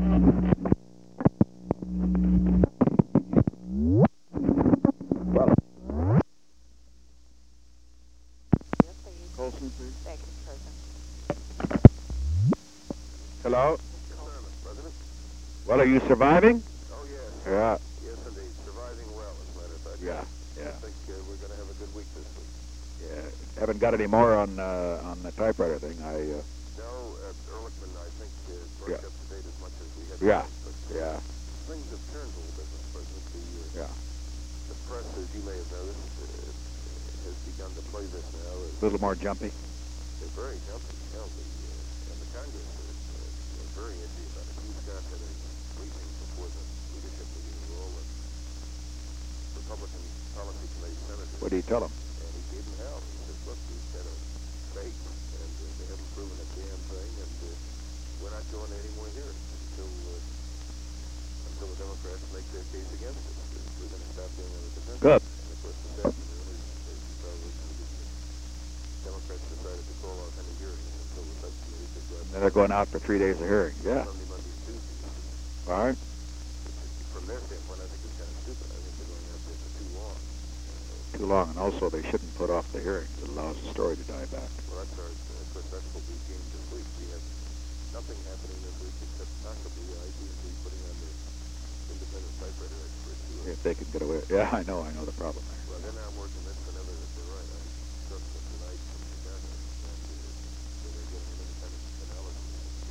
[SPEAKER 1] Well,
[SPEAKER 8] Colson, please.
[SPEAKER 5] Thank you, President.
[SPEAKER 8] Hello?
[SPEAKER 6] Yes, sir, Mister President.
[SPEAKER 8] Well, are you surviving?
[SPEAKER 6] Oh, yes.
[SPEAKER 8] Yeah.
[SPEAKER 6] Yes, indeed. Surviving well, as a matter of fact.
[SPEAKER 8] Yeah.
[SPEAKER 6] I
[SPEAKER 8] Yeah.
[SPEAKER 6] think uh, we're going to have a good week this week.
[SPEAKER 8] Yeah. Haven't got any more on uh, on the typewriter thing. I. Uh,
[SPEAKER 6] No, uh, Ehrlichman, I think, uh, brought
[SPEAKER 8] Yeah.
[SPEAKER 6] up to date as much as we had.
[SPEAKER 8] Yeah.
[SPEAKER 6] hoped, But uh,
[SPEAKER 8] yeah.
[SPEAKER 6] things have turned a little bit, Mister President. The, uh,
[SPEAKER 8] Yeah.
[SPEAKER 6] the press, as you may have noticed, uh, has begun to play this now. As
[SPEAKER 8] A little more jumpy.
[SPEAKER 6] they're very jumpy. You know, the, uh, and the Congress are, uh, are very itchy about it. Hugh Scott had a briefing before the leadership meeting with all the Republican Policy Committee senators.
[SPEAKER 8] What do you tell them?
[SPEAKER 6] And he gave them hell. He says, look, we've got a fake, and uh, they haven't proven a damn thing, and uh, we're not going to any more hearings until, uh, until the Democrats make their case against us. Uh, We're going to stop being on the defense.
[SPEAKER 8] Good.
[SPEAKER 6] And of course, this afternoon, as, as you probably noted, the Democrats decided to call off any hearings until the subcommittee could go
[SPEAKER 8] And then they're going out for three days of hearing. Yeah.
[SPEAKER 6] Monday, Monday, Tuesday.
[SPEAKER 8] All right.
[SPEAKER 6] From their standpoint, I think it's kind of stupid. I think they're going out there for too long. Uh,
[SPEAKER 8] Too long, and also they shouldn't put off the hearings. It allows the story to die back.
[SPEAKER 6] Well, that's our, of course, that's what we gained this week. We have nothing happening this week except possibly I T and T putting on the independent typewriter experts. Who are,
[SPEAKER 8] If they can get away. Yeah, I know. I know the problem there.
[SPEAKER 6] well, they're now more convinced than ever that they're right. I talked to them tonight from Chicago, and uh, so they're getting an independent analysis.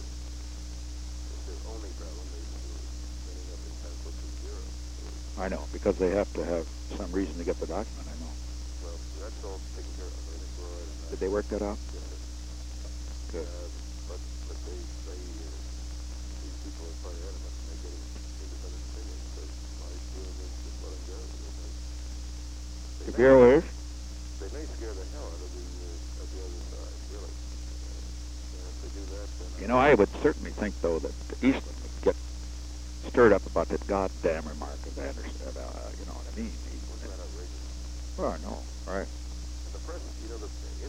[SPEAKER 6] It's their only problem is uh, ending up in conflict with zero. So,
[SPEAKER 8] I know, because they have to have some reason to get the document. I know.
[SPEAKER 6] well, that's all taken care of. I think we're all right.
[SPEAKER 8] Did they work that out?
[SPEAKER 6] Yes, sir.
[SPEAKER 8] Good.
[SPEAKER 6] Uh, but but they they uh, these people are quite adamant and they're getting independent opinion. So my feeling is just let them go. They may, they
[SPEAKER 8] If
[SPEAKER 6] may,
[SPEAKER 8] you're with,
[SPEAKER 6] they may scare the hell out of the uh, of the other side. Really. Uh, and if they do that, then
[SPEAKER 8] you know, I would certainly think, though, that Eastland would get stirred up about that goddamn remark of Anderson. Uh, you know what I mean? He,
[SPEAKER 6] wasn't that outrageous?
[SPEAKER 8] well, no. All right.
[SPEAKER 6] And the press, you know, the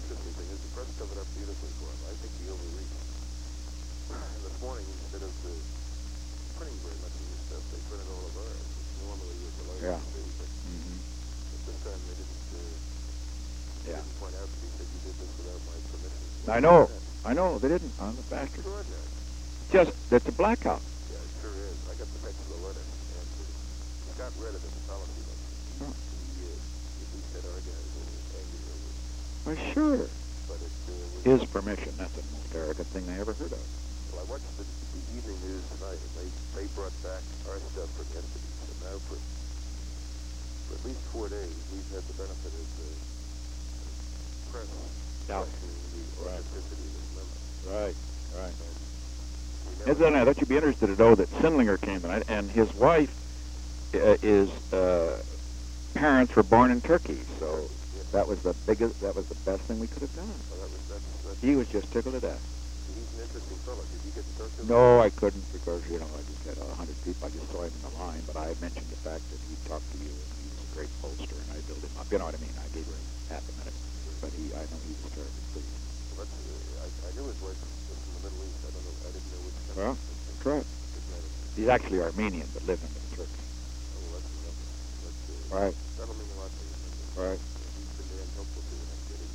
[SPEAKER 6] interesting thing is the press covered up beautifully for him. I think he overreached. And this morning, instead of uh, printing very much of his stuff, they printed all of ours, which normally we're delighted
[SPEAKER 8] Yeah.
[SPEAKER 6] to see. But,
[SPEAKER 8] Mm-hmm.
[SPEAKER 6] but this time they didn't, uh, they
[SPEAKER 8] Yeah.
[SPEAKER 6] didn't point out that he said you did this without my permission.
[SPEAKER 8] I know. I know. They didn't. On the bastard.
[SPEAKER 6] Extraordinary.
[SPEAKER 8] Just, it's a blackout.
[SPEAKER 6] Yeah, it sure is. I got the text of the letter, and uh, Scott read it in the policy letter.
[SPEAKER 8] Oh.
[SPEAKER 6] He, uh, he said our guys were angry over it,
[SPEAKER 8] Well, sure.
[SPEAKER 6] but it uh, was...
[SPEAKER 8] His permission. That's the most arrogant thing they ever heard of.
[SPEAKER 6] Well, I watched the, the evening news tonight, and they, they brought back our stuff from yesterday. So now for, for at least four days, we've had the benefit of the press
[SPEAKER 8] Yeah.
[SPEAKER 6] questioning the
[SPEAKER 8] Right.
[SPEAKER 6] authenticity of this memo.
[SPEAKER 8] Right. Right.
[SPEAKER 6] We never-
[SPEAKER 8] Incidentally, I thought you'd be interested to know that Sindlinger came tonight, and his wife uh, is uh, parents were born in Turkey, so that was the biggest, that was the best thing we could have done.
[SPEAKER 6] Well, that was, that's, that's,
[SPEAKER 8] He was just tickled to death.
[SPEAKER 6] he's an interesting fellow. Did you get to talk to him?
[SPEAKER 8] No, I couldn't because, you know, I just had a hundred people. I just saw him in the line, but I mentioned the fact that he talked to you, and he was a great pollster, and I built him up. You know what I mean? I gave her half a minute, but he, I know he was terribly pleased.
[SPEAKER 6] Well, that's, uh, I, I knew his wife was from the Middle East. I don't know. I didn't know which country.
[SPEAKER 8] Well, that's right. He's actually Armenian, but lived in the Turkey.
[SPEAKER 6] Oh, well, that's enough. That's, uh,
[SPEAKER 8] Right.
[SPEAKER 6] that'll mean a lot to you.
[SPEAKER 8] Right.
[SPEAKER 6] He's been damn helpful to you, and I'm getting...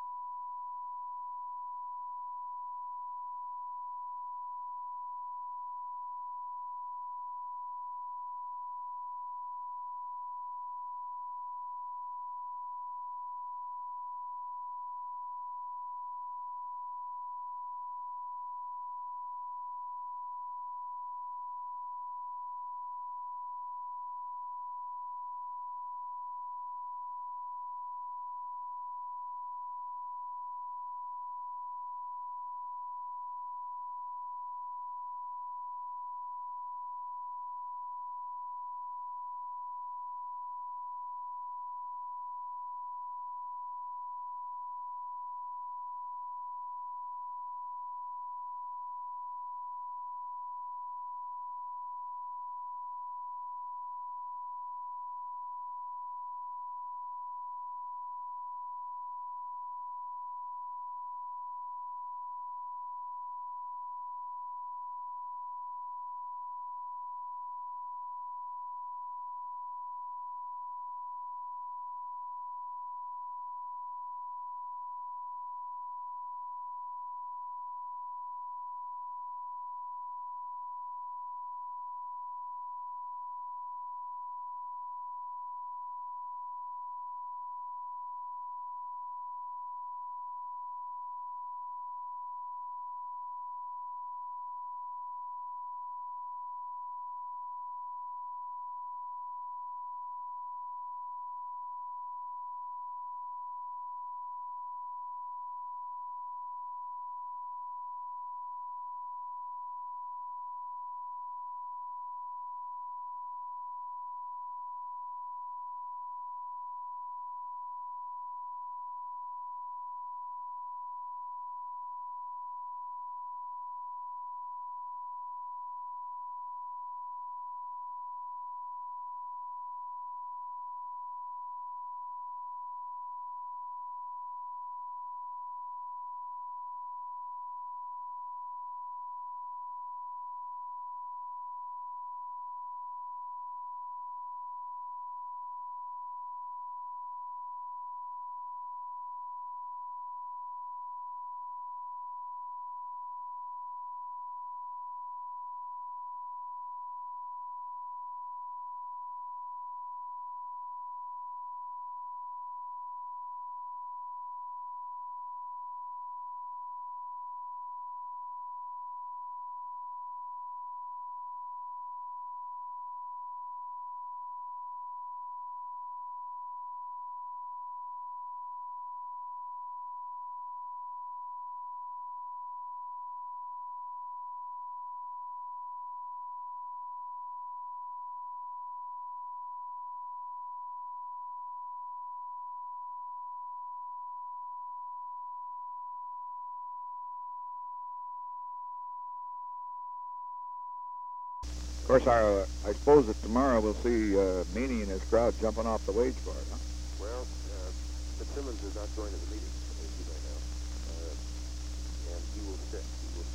[SPEAKER 8] Of course, I, uh, I suppose that tomorrow we'll see uh, Meany and his crowd jumping off the wage guard, huh?
[SPEAKER 6] Well, uh, Fitzsimmons is not going to the meeting, as you may know.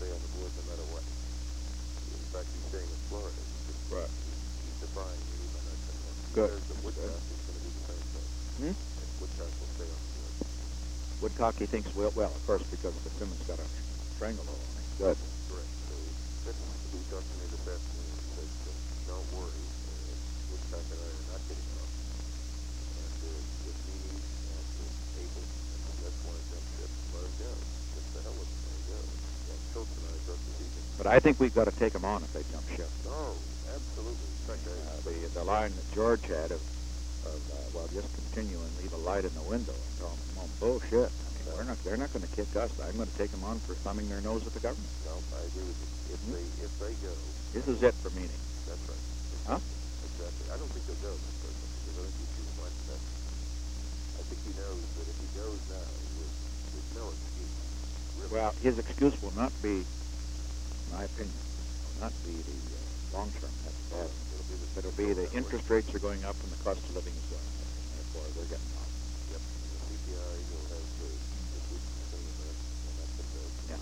[SPEAKER 6] stay on the board no matter what. In fact, he's staying in Florida. He's, just,
[SPEAKER 8] Right.
[SPEAKER 6] he's, he's defying me by not coming up. He
[SPEAKER 8] Good.
[SPEAKER 6] says that Woodcock is going to do the same thing.
[SPEAKER 8] Hmm?
[SPEAKER 6] And Woodcock will stay on the board.
[SPEAKER 8] Woodcock, he thinks, well, well, of course, because the Simmons got a stranglehold on him. Good.
[SPEAKER 6] Correct. So that's who talked to me this afternoon. He said, don't worry. Uh, Woodcock and I are not getting off. And uh, if he needs and uh, able, and that's why I jumped ship, let him go. Just the hell with him, let him go. And Schultz and I talked this evening.
[SPEAKER 8] But I think we've got to take them on if they jump ship.
[SPEAKER 6] No, absolutely. In fact, I,
[SPEAKER 8] Uh, the, the line that George had of, of uh, well, just continue and leave a light in the window and tell them, well, bullshit. I mean, we're not, they're not going to kick us. I'm going to take them on for thumbing their nose at the government.
[SPEAKER 6] no, I agree with you. If
[SPEAKER 8] Hmm?
[SPEAKER 6] they if they go,
[SPEAKER 8] This is it for meaning.
[SPEAKER 6] that's right.
[SPEAKER 8] Huh?
[SPEAKER 6] Exactly. I don't think they'll go, Mister President, because I think he's too much that. I think he knows that if he goes now, with, with no excuse, really.
[SPEAKER 8] Well, his excuse will not be, in my opinion, will not be the uh, long term. That's bad.
[SPEAKER 6] It'll be the,
[SPEAKER 8] It'll be the interest rates are going up and the cost of living is going up. And therefore, they're getting off.
[SPEAKER 6] Yep. The C P I will have the this week's thing and that, and that's what the
[SPEAKER 8] Yeah.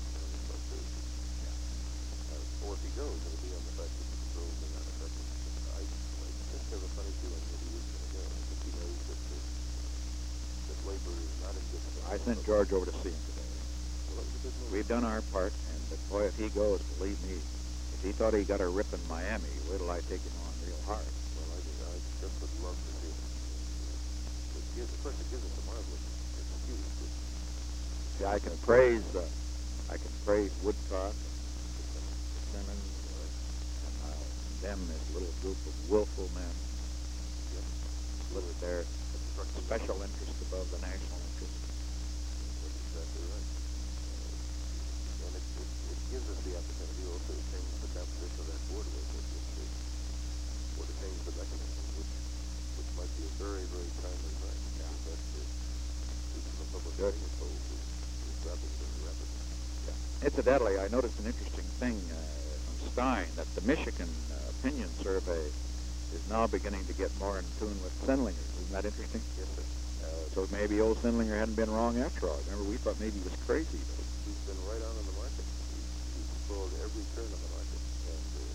[SPEAKER 6] Uh, or if he goes, it'll be on the fact that the controls are not effective. I, I just have a funny feeling that he is going to go. I think he knows that the, that labor is not in good shape.
[SPEAKER 8] I sent George over to see him today.
[SPEAKER 6] Well, that was a good move.
[SPEAKER 8] We've done our part, and but boy, if he goes, believe me, if he thought he got a rip in Miami, wait till I take him on real hard.
[SPEAKER 6] Well, I, I just would love to see him. It gives, of course, it gives us a marvelous excuse. But
[SPEAKER 8] See, I can praise, uh, I can praise Woodcock, and Simmons, and uh, them, this little group of willful men, look at their special interest above the national interest.
[SPEAKER 6] That's exactly right. Uh, and it, it, it gives us the opportunity also to change the composition of that board with it, which is, or to change the mechanism, which, which might be a very, very timely thing. Yeah. That uh, due to the public
[SPEAKER 8] Good.
[SPEAKER 6] opinion poll is, is dropping very rapidly.
[SPEAKER 8] Incidentally, I noticed an interesting thing uh, from Stein, that the Michigan uh, opinion survey is now beginning to get more in tune with Sendlinger. Isn't that interesting?
[SPEAKER 6] Yes, sir. Uh,
[SPEAKER 8] So maybe old Sendlinger hadn't been wrong after all. Remember, we thought maybe he was crazy. But
[SPEAKER 6] he's been right on in the market. He's, he's followed every turn of the market. And uh,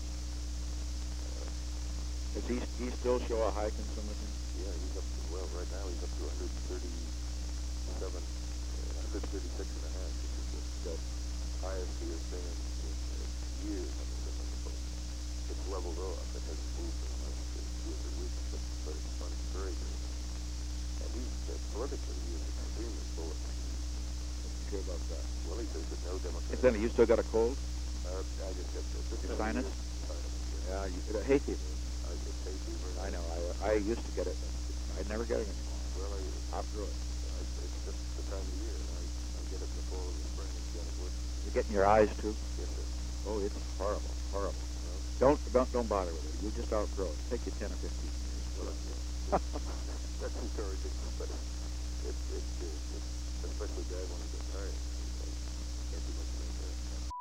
[SPEAKER 6] uh,
[SPEAKER 8] does he, he still show a high consumer thing?
[SPEAKER 6] yeah, he's up to, well, right now he's up to one thirty-seven, uh, one thirty-six and a half, which is the highest he has been in, in uh, years on the on the poll. It's leveled off. It hasn't moved in the last uh, two or three weeks, but, but it's fun, very good. And he's, uh, politically, he is extremely bullish.
[SPEAKER 8] Sure about that.
[SPEAKER 6] Well, he says that no Democrat...
[SPEAKER 8] Incidentally, you still got a cold?
[SPEAKER 6] Uh, I just got the...
[SPEAKER 8] Your sinus?
[SPEAKER 6] Sinus, yeah.
[SPEAKER 8] Yeah, you get a hay fever.
[SPEAKER 6] I get hay fever.
[SPEAKER 8] I know. I, I used to get it. I never get it anymore.
[SPEAKER 6] Well, I,
[SPEAKER 8] Outgrew it.
[SPEAKER 6] I, it's just the time of year, and I, I get it in the fall and the spring. It's kind of work.
[SPEAKER 8] You get in your eyes too?
[SPEAKER 6] Yes, sir.
[SPEAKER 8] Oh, it's horrible, horrible.
[SPEAKER 6] Well,
[SPEAKER 8] Don't don't don't bother with it. You just outgrow it. Take you ten or fifteen years.
[SPEAKER 6] well, that's, that's encouraging, but it, it, it, it, it especially bad when I get tired. I can't do much about that.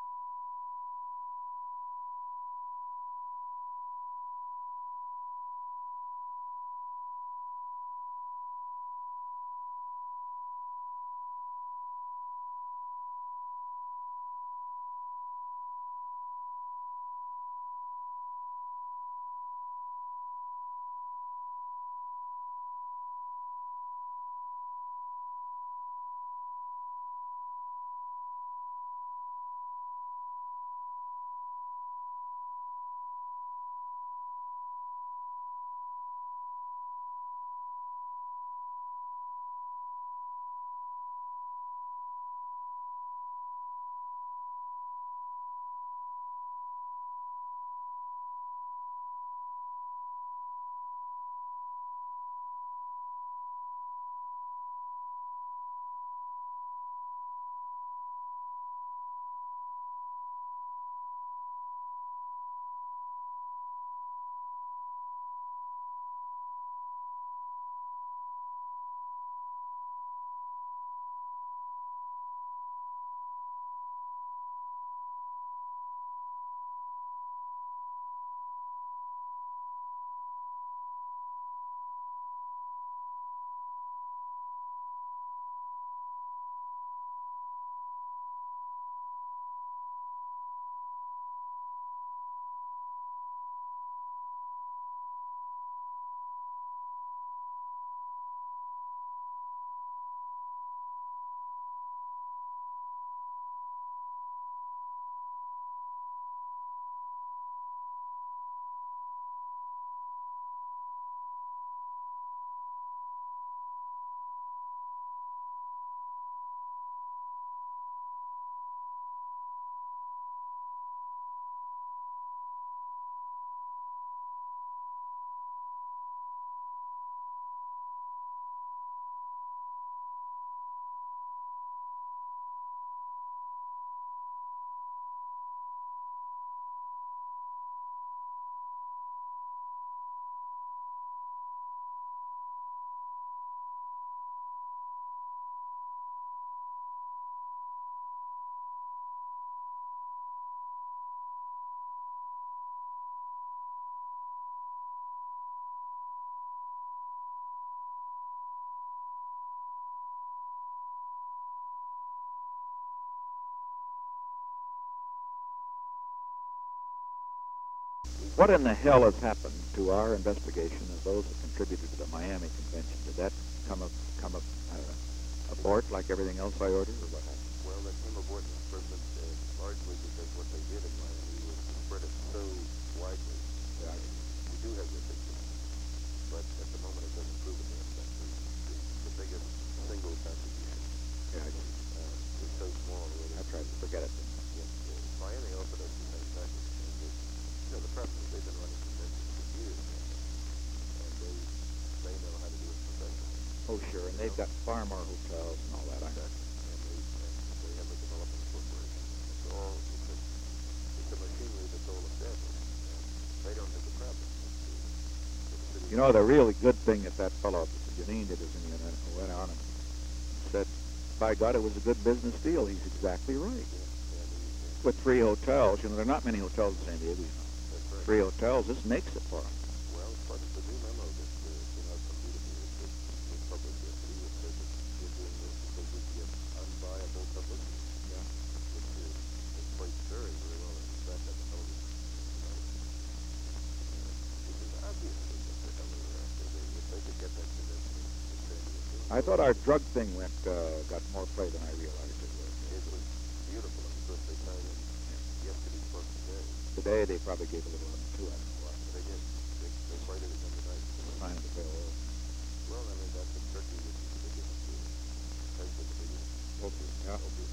[SPEAKER 8] What in the hell has happened to our investigation of those that contributed to the Miami Convention? Did that come up, come up, uh, abort like everything else I ordered, or what happened?
[SPEAKER 6] Well, that came aboard, Mister President, uh, largely because what they did in Miami was to spread it so widely.
[SPEAKER 8] Yeah.
[SPEAKER 6] We do have your picture, but at the moment it doesn't prove it. The, the, the biggest single contribution
[SPEAKER 8] Yeah, I,
[SPEAKER 6] uh, is so small. Really.
[SPEAKER 8] I tried to forget it.
[SPEAKER 6] Yeah, uh, Miami also does the same package. And the, you know, the problem is they've been running conventions for years now, and they they know how to do it professionally.
[SPEAKER 8] Oh, sure, and they've got far more hotels and all that. I know.
[SPEAKER 6] And they, and they have a development corporation. It's all, it's a, it's a machinery that's all established. And they don't have the problem. It's the, it's the
[SPEAKER 8] You know, the really good thing that that fellow, Janine, did is he went on and said, by God, it was a good business deal. He's exactly right.
[SPEAKER 6] Yeah, yeah, the,
[SPEAKER 8] With three hotels, you know, there are not many hotels in San Diego, you know.
[SPEAKER 6] that's right.
[SPEAKER 8] Three hotels, this makes it for him.
[SPEAKER 6] Well, plus the new memo that uh, came out from B W that was published yesterday, which says that we're doing this because we can get unviable publicity.
[SPEAKER 8] Yeah.
[SPEAKER 6] Which is, is played very, very well in fact on the television tonight. Uh, which is obviously what the hell they were after. They, if they could get that convention in San Diego.
[SPEAKER 8] I thought our drug thing went, uh, got more play than I realized it would.
[SPEAKER 6] It was beautiful. It was good. They tied in yesterday plus today.
[SPEAKER 8] Today they probably gave a little one too, I don't know why.
[SPEAKER 6] They did. They, they played it again tonight.
[SPEAKER 8] Sign of the bill.
[SPEAKER 6] Well, I mean, that's in Turkey, which is the biggest, uh, has been the biggest.
[SPEAKER 8] Opium, yeah.
[SPEAKER 6] Opium.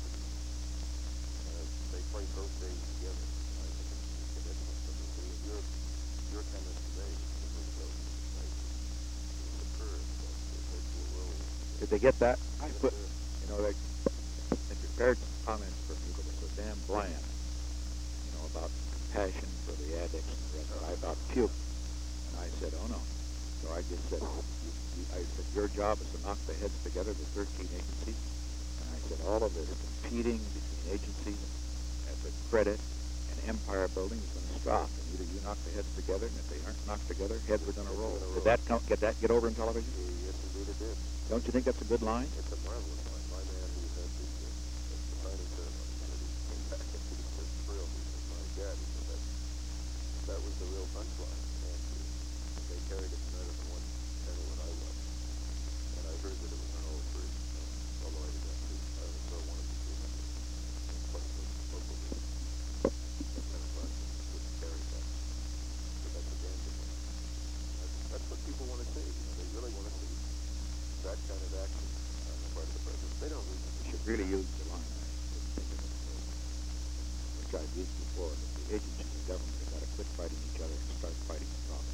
[SPEAKER 6] Uh, they play both days together. I think it's significant. But the, your, your comment today, the first show, right, is superb. That's, that's your role.
[SPEAKER 8] Did they get that? I put, you know, they, they prepared comments for me, but it was so damn bland, you know, about compassion for the addicts and the rest. I about puked. And I said, oh no. So I just said, you, you, I said, your job is to knock the heads together, the thirteen agencies. And I said, all of this competing between agencies at the credit and empire building is going to stop. And either you knock the heads together, and if they aren't knocked together, heads are going to roll. Did that count, get that get over in television?
[SPEAKER 6] Yes, indeed it did.
[SPEAKER 8] Don't you think that's a good line?
[SPEAKER 6] It's a marvelous line. My man who had the, uh, the signing ceremony said he came back and he was just thrilled. He said, my God, he said, that, that was the real punchline. And uh, they carried it better than one channel that I watched. And I heard that it was on all three, uh, although I did not see, I only saw one of the three hundred. And plus the local news at ten o'clock would carry that. So that's a damn good thing. That's, that's what people want to see. You know, they really want to see that kind of action on the part of the president. They don't read
[SPEAKER 8] You should really use the line, I didn't think of it before, which I've used before, that the agencies of government have got to quit fighting each other and start fighting the problem.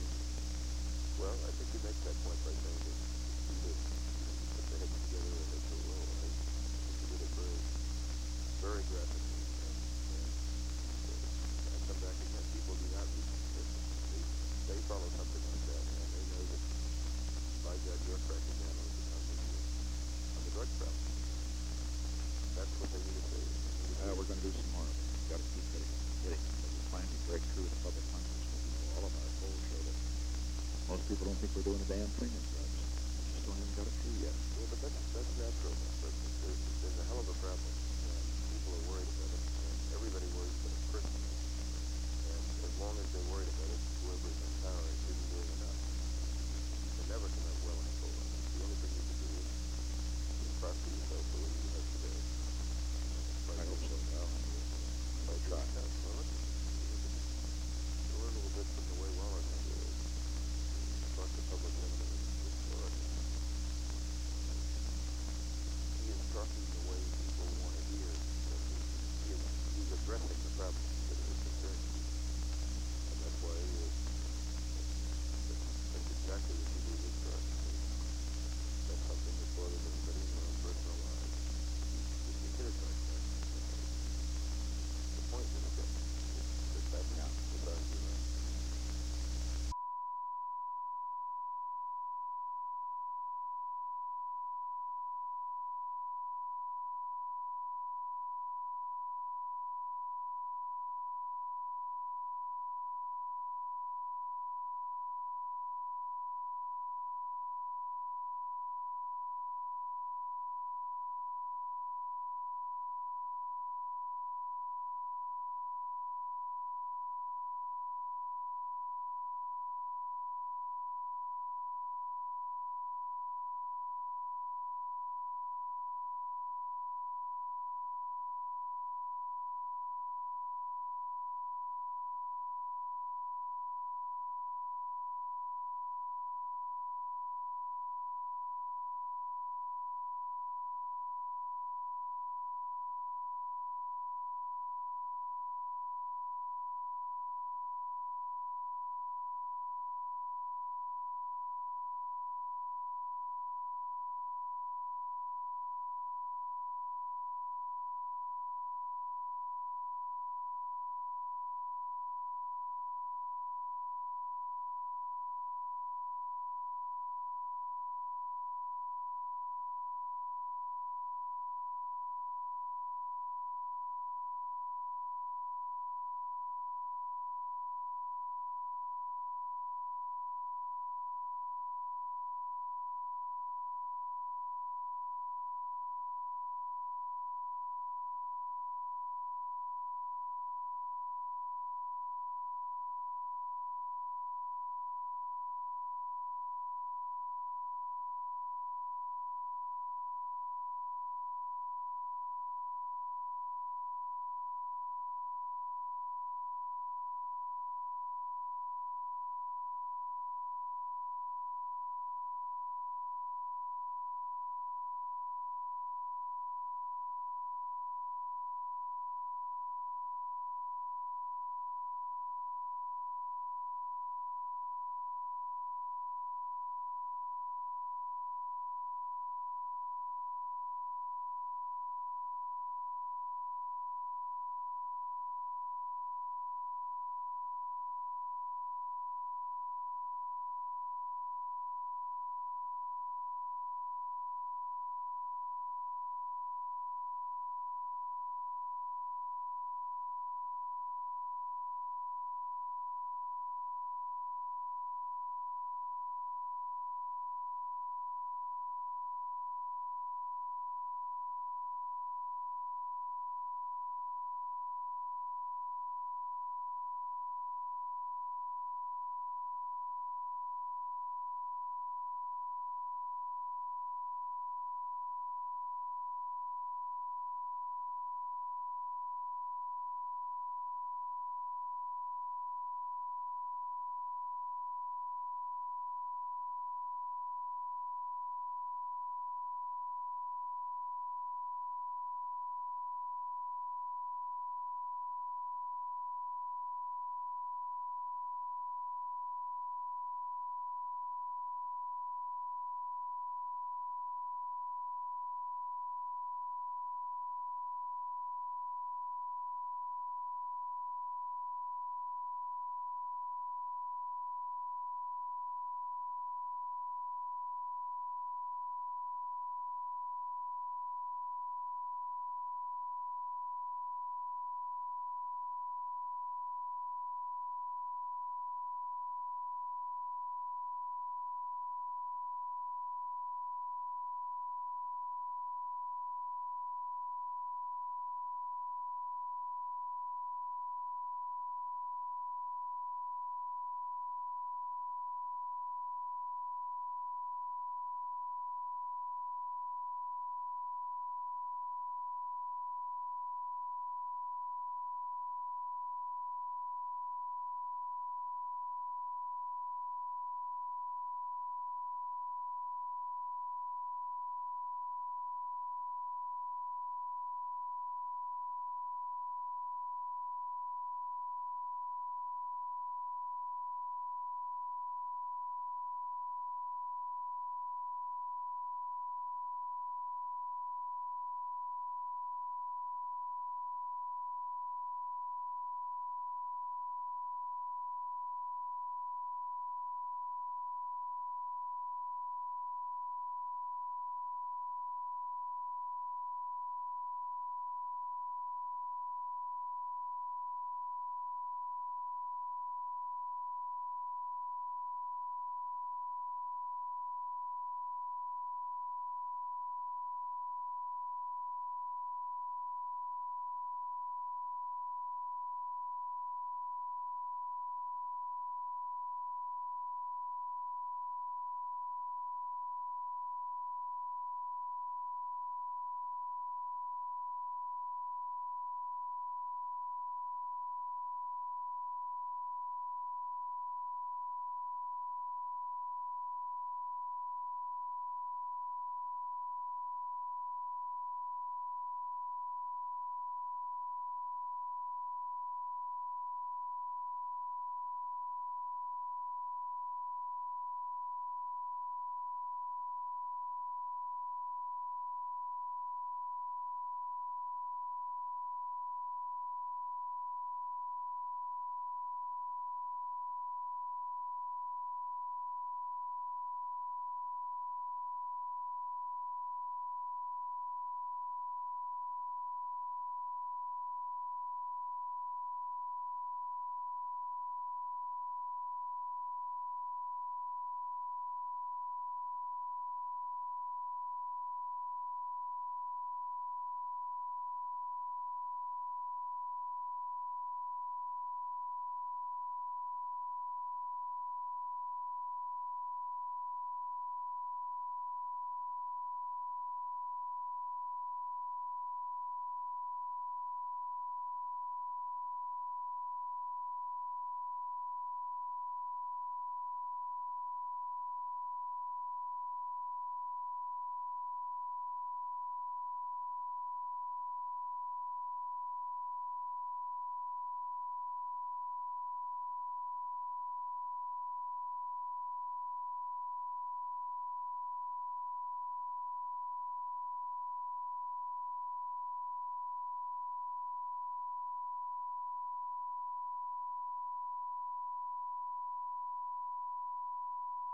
[SPEAKER 6] Well, I think you make that point by saying that you did put the heads together and they so well. I think you did it very, very graphically. And, and uh, I come back again. People do not read this. They, they follow something like that, and they know that, by God, you're cracking down on the, on the, on the drug problem. That's what they need to say.
[SPEAKER 8] Uh, we're going to do some more of it. We've got to keep getting, getting, we finally break through the public consciousness. We know all of our polls show that most people don't think we're doing a damn thing in drugs. We just don't even got it through yet.
[SPEAKER 6] Well, but that's, that's natural. But there's, there's a hell of a problem, and people are worried about it, and everybody worries about it personally. And as long as they're worried about it, whoever's in power isn't doing enough. You can never come out well in a poll. The only thing you can do is, is prosper yourself the way you have today.
[SPEAKER 8] I hope so. Well,
[SPEAKER 6] I'll try. Well, let's learn a little bit from the way Wallace uh, talked to public enemy with Florida. He is talking the way people want to hear. He is, he's addressing the problems that are concerning people. And that's why uh,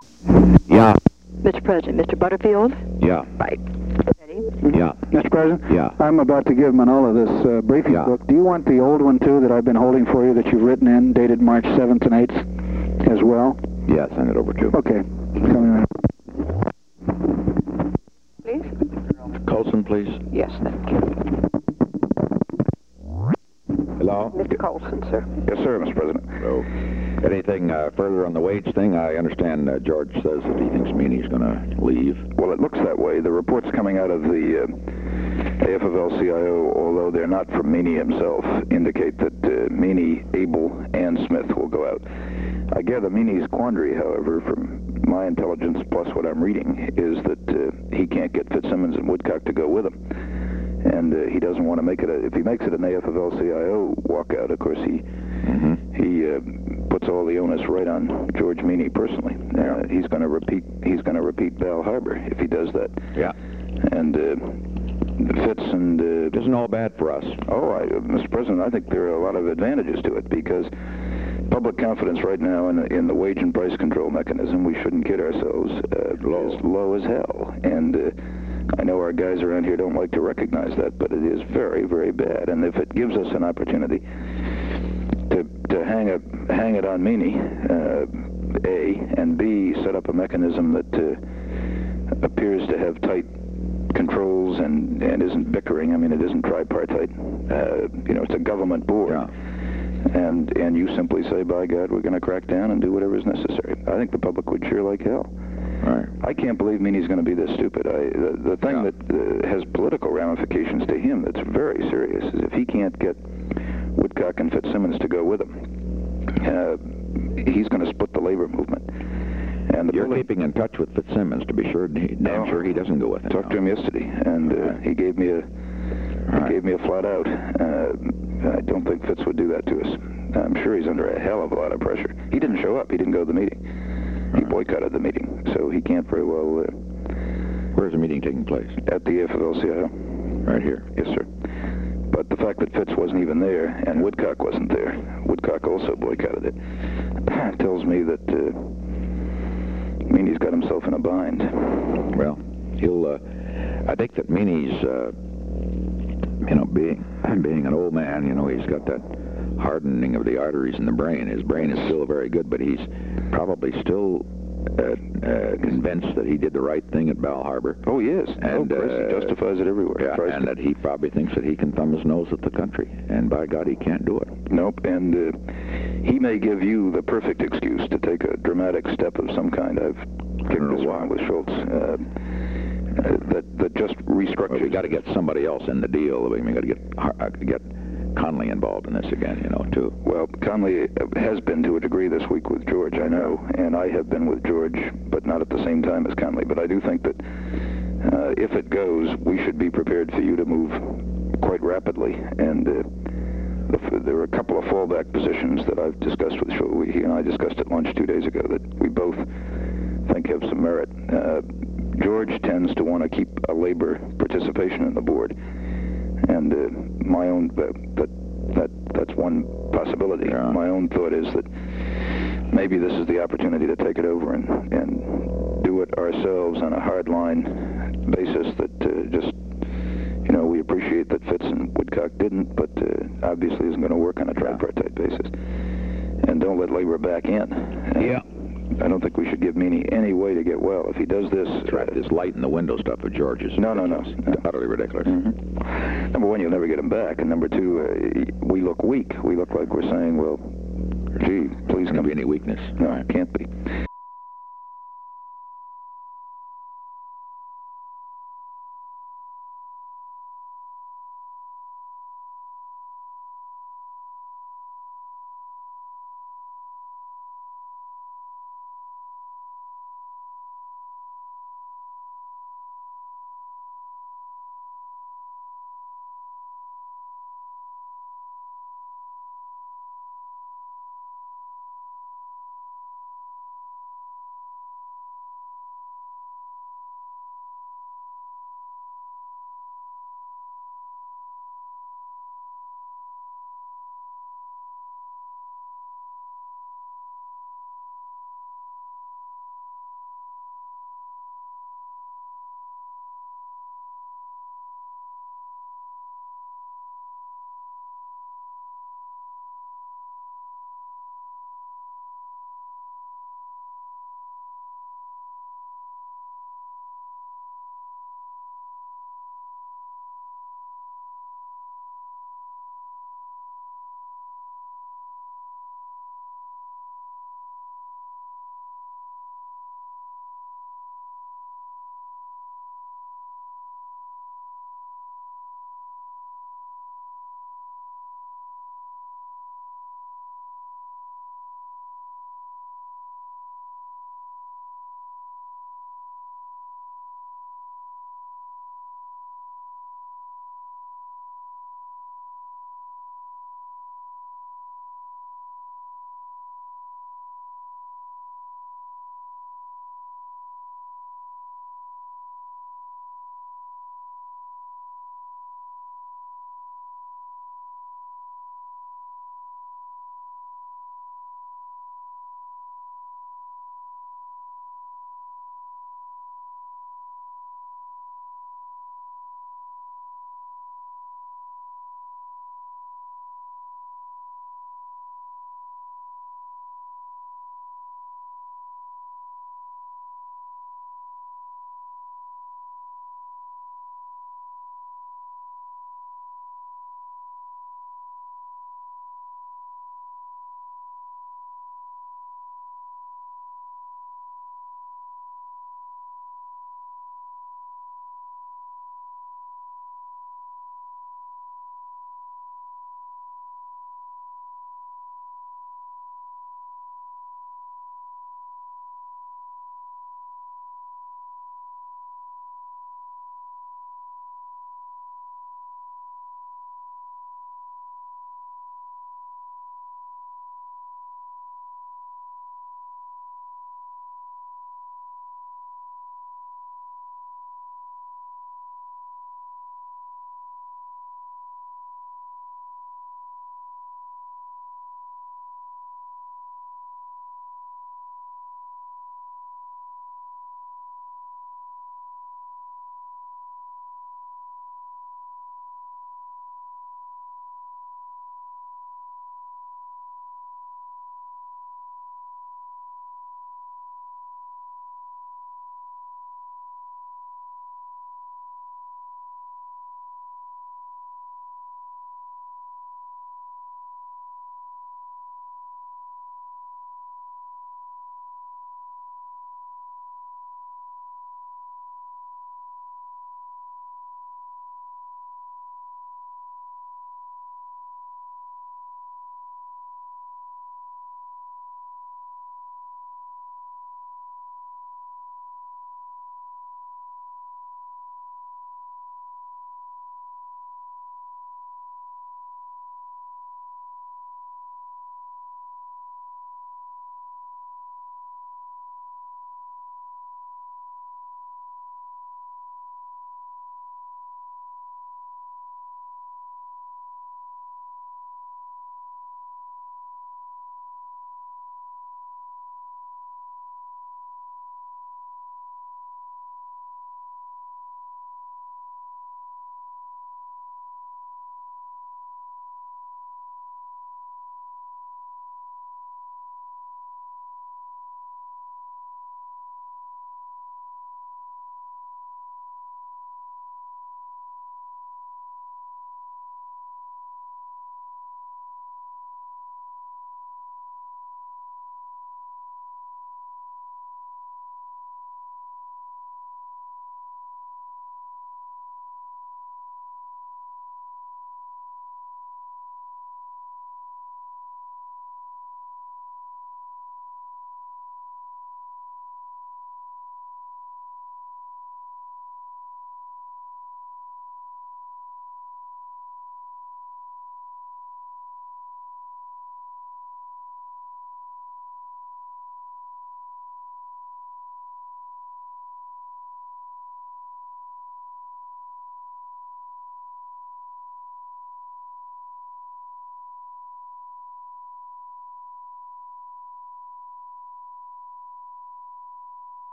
[SPEAKER 9] Yeah.
[SPEAKER 5] Mister President, Mister Butterfield?
[SPEAKER 9] Yeah.
[SPEAKER 5] Right. Ready?
[SPEAKER 9] Yeah.
[SPEAKER 10] Mister President?
[SPEAKER 9] Yeah.
[SPEAKER 10] I'm about to give Manolo this uh, briefing
[SPEAKER 9] Yeah.
[SPEAKER 10] book. Do you want the old one, too, that I've been holding for you that you've written in, dated March seventh and eighth as well?
[SPEAKER 1] Yeah, send it over too.
[SPEAKER 10] Okay. Coming right.
[SPEAKER 5] Please?
[SPEAKER 1] Colson, please.
[SPEAKER 5] Yes, thank you.
[SPEAKER 1] Hello?
[SPEAKER 4] Mister Colson, sir.
[SPEAKER 7] Yes, sir, Mister President.
[SPEAKER 1] So, anything uh, further on the wage thing? I understand uh, George says that he thinks Meany's going to leave.
[SPEAKER 7] Well, it looks that way. The reports coming out of the uh, A F L C I O, although they're not from Meany himself, indicate that uh, Meany, Abel, and Smith will go out. I gather Meany's quandary, however, from my intelligence plus what I'm reading, is that uh, he can't get Fitzsimmons and Woodcock to go with him. And uh, he doesn't want to make it a, if he makes it an A F L C I O walkout, of course, he
[SPEAKER 1] Mm-hmm.
[SPEAKER 7] he uh, puts all the onus right on George Meany personally. Uh, he's going to repeat he's going to repeat Bal Harbor if he does that.
[SPEAKER 1] Yeah.
[SPEAKER 7] And uh, Fitz and uh,
[SPEAKER 1] Isn't all bad for us.
[SPEAKER 7] oh, I, uh, Mister President, I think there are a lot of advantages to it because public confidence right now in the, in the wage and price control mechanism, we shouldn't kid ourselves, uh, low. is low as hell. And uh, I know our guys around here don't like to recognize that, but it is very, very bad. And if it gives us an opportunity to to hang it hang it on Meany, uh, A, and B, set up a mechanism that uh, appears to have tight controls and and isn't bickering. I mean, it isn't tripartite. Uh, you know, it's a government board.
[SPEAKER 1] Yeah.
[SPEAKER 7] And and you simply say, by God, we're going to crack down and do whatever is necessary. I think the public would cheer like hell.
[SPEAKER 1] Right.
[SPEAKER 7] I can't believe Meany's going to be this stupid. I, the, the thing
[SPEAKER 1] Yeah.
[SPEAKER 7] that uh, has political ramifications to him that's very serious is if he can't get Woodcock and Fitzsimmons to go with him, uh, he's going to split the labor movement. And the
[SPEAKER 1] You're
[SPEAKER 7] bullet-
[SPEAKER 1] keeping in touch with Fitzsimmons to be sure, he, damn
[SPEAKER 7] No.
[SPEAKER 1] sure he doesn't go with it.
[SPEAKER 7] Talked to him yesterday, and uh, he gave me a
[SPEAKER 1] Right.
[SPEAKER 7] he gave me a flat out. Uh, I don't think Fitz would do that to us. I'm sure he's under a hell of a lot of pressure. He didn't show up. He didn't go to the meeting. He boycotted the meeting, so he can't very well. Uh,
[SPEAKER 1] Where's the meeting taking place?
[SPEAKER 7] at the A F L C I O.
[SPEAKER 1] Right here.
[SPEAKER 7] Yes, sir. But the fact that Fitz wasn't even there and Woodcock wasn't there, Woodcock also boycotted it, tells me that uh, Meany's got himself in a bind.
[SPEAKER 1] Well, he'll. Uh, I think that Meany's, uh, you know, being being an old man, you know, he's got that hardening of the arteries in the brain. His brain is still very good, but he's probably still uh, uh, convinced that he did the right thing at Bal Harbor.
[SPEAKER 7] Oh, yes.
[SPEAKER 1] And
[SPEAKER 7] oh, Christ,
[SPEAKER 1] uh,
[SPEAKER 7] he justifies it everywhere.
[SPEAKER 1] Yeah,
[SPEAKER 7] Tries
[SPEAKER 1] and
[SPEAKER 7] to-
[SPEAKER 1] that he probably thinks that he can thumb his nose at the country. And by God, he can't do it.
[SPEAKER 7] Nope, and uh, he may give you the perfect excuse to take a dramatic step of some kind. I've kicked this one with Schultz. Uh, uh, that that just restructures.
[SPEAKER 1] Well, we got to get somebody else in the deal. We got to get uh, get Conley involved in this again, you know, too.
[SPEAKER 7] Well, Conley has been to a degree this week with George, I know, and I have been with George, but not at the same time as Conley. But I do think that uh, if it goes, we should be prepared for you to move quite rapidly. And uh, the, there are a couple of fallback positions that I've discussed with Schultz. He and I discussed at lunch two days ago that we both think have some merit. Uh, George tends to want to keep a labor participation in the board. And uh, my own, uh, that, that, that's one possibility.
[SPEAKER 1] Yeah.
[SPEAKER 7] My own thought is that maybe this is the opportunity to take it over and, and do it ourselves on a hard-line basis that uh, just, you know, we appreciate that Fitz and Woodcock didn't, but uh, obviously isn't going to work on a tripartite basis. And don't let labor back in. Uh,
[SPEAKER 1] Yeah.
[SPEAKER 7] I don't think we should give Meany any way to get well. If he does this...
[SPEAKER 1] Right,
[SPEAKER 7] Uh,
[SPEAKER 1] this light in the window stuff of George's.
[SPEAKER 7] No, no, no, no.
[SPEAKER 1] Utterly ridiculous.
[SPEAKER 7] Mm-hmm. Number one, you'll never get him back. And number two, uh, we look weak. We look like we're saying, well, gee, please
[SPEAKER 1] There's
[SPEAKER 7] come.
[SPEAKER 1] be any weakness.
[SPEAKER 7] No, it can't be.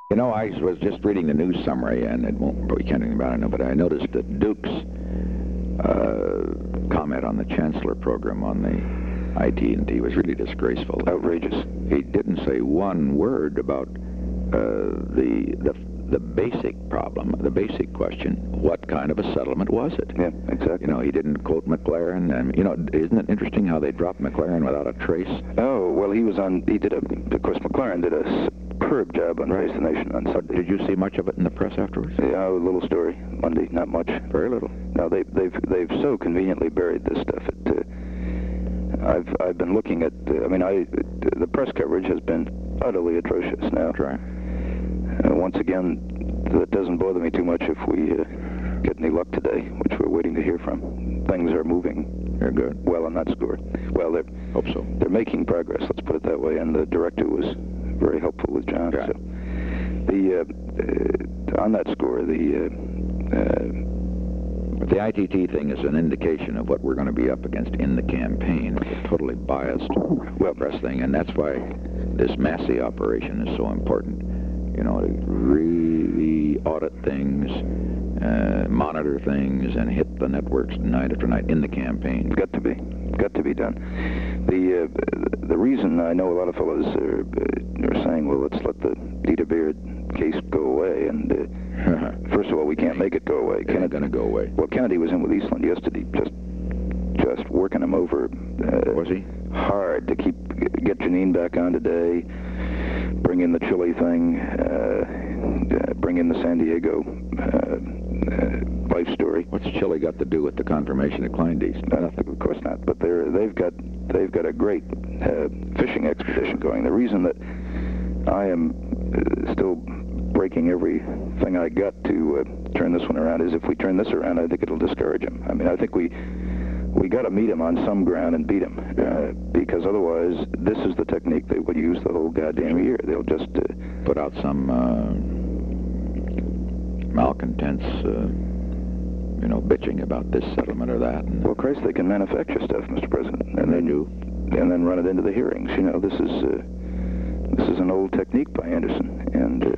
[SPEAKER 1] You know, I was just reading the news summary, and it won't probably can't anything about it now, but I noticed that Duke's uh, comment on the Chancellor program on the I T and T was really disgraceful.
[SPEAKER 7] Outrageous.
[SPEAKER 1] He didn't say one word about uh, the the the basic problem, the basic question: what kind of a settlement was it?
[SPEAKER 7] Yeah, exactly.
[SPEAKER 1] You know, he didn't quote McLaren, and you know, isn't it interesting how they dropped McLaren without a trace?
[SPEAKER 7] Oh well, he was on. He did a. Of course, McLaren did a superb job on Face the Nation on Sunday.
[SPEAKER 1] Did you see much of it in the press afterwards?
[SPEAKER 7] Yeah, a little story Monday, not much.
[SPEAKER 1] Very little.
[SPEAKER 7] No, they, they've they've so conveniently buried this stuff. It, uh, I've I've been looking at. Uh, I mean, I the press coverage has been utterly atrocious now.
[SPEAKER 1] That's right.
[SPEAKER 7] Uh, once again, that doesn't bother me too much if we uh, get any luck today, which we're waiting to hear from. Things are moving.
[SPEAKER 1] They're good.
[SPEAKER 7] Well on that score. Well, they're
[SPEAKER 1] hope so.
[SPEAKER 7] They're making progress. Let's put it that way. And the director was very helpful with John.
[SPEAKER 1] Right.
[SPEAKER 7] So the uh, uh, on that score, the uh, uh,
[SPEAKER 1] but the I T T thing is an indication of what we're going to be up against in the campaign. It's a totally biased well press thing, and that's why this Massey operation is so important. You know, to really audit things, uh, monitor things, and hit the networks night after night in the campaign.
[SPEAKER 7] Got to be, got to be done. The uh, the reason I know a lot of fellows are, uh, are saying, well, let's let the Dieter Beard case go away, and uh, first of all, we can't make it go away.
[SPEAKER 1] It's not going to go away.
[SPEAKER 7] Well, Kennedy was in with Eastland yesterday, just just working him over. Uh,
[SPEAKER 1] was he?
[SPEAKER 7] Hard to keep get Janine back on today. Bring in the Chile thing, uh, uh, bring in the San Diego uh, uh, life story.
[SPEAKER 1] What's Chile got to do with the confirmation of Kleindienst?
[SPEAKER 7] Nothing, of course not. But they're they've got they've got a great uh, fishing expedition going. The reason that I am uh, still breaking everything I got to uh, turn this one around is if we turn this around, I think it'll discourage him. I mean, I think we. We got to meet him on some ground and beat him, uh, because otherwise, this is the technique they will use the whole goddamn year. They'll just uh,
[SPEAKER 1] put out some uh, malcontents, uh, you know, bitching about this settlement or that. And
[SPEAKER 7] well, Christ, they can manufacture stuff, Mister President, and
[SPEAKER 1] they
[SPEAKER 7] then
[SPEAKER 1] do,
[SPEAKER 7] and then run it into the hearings. You know, this is uh, this is an old technique by Anderson, and. Uh,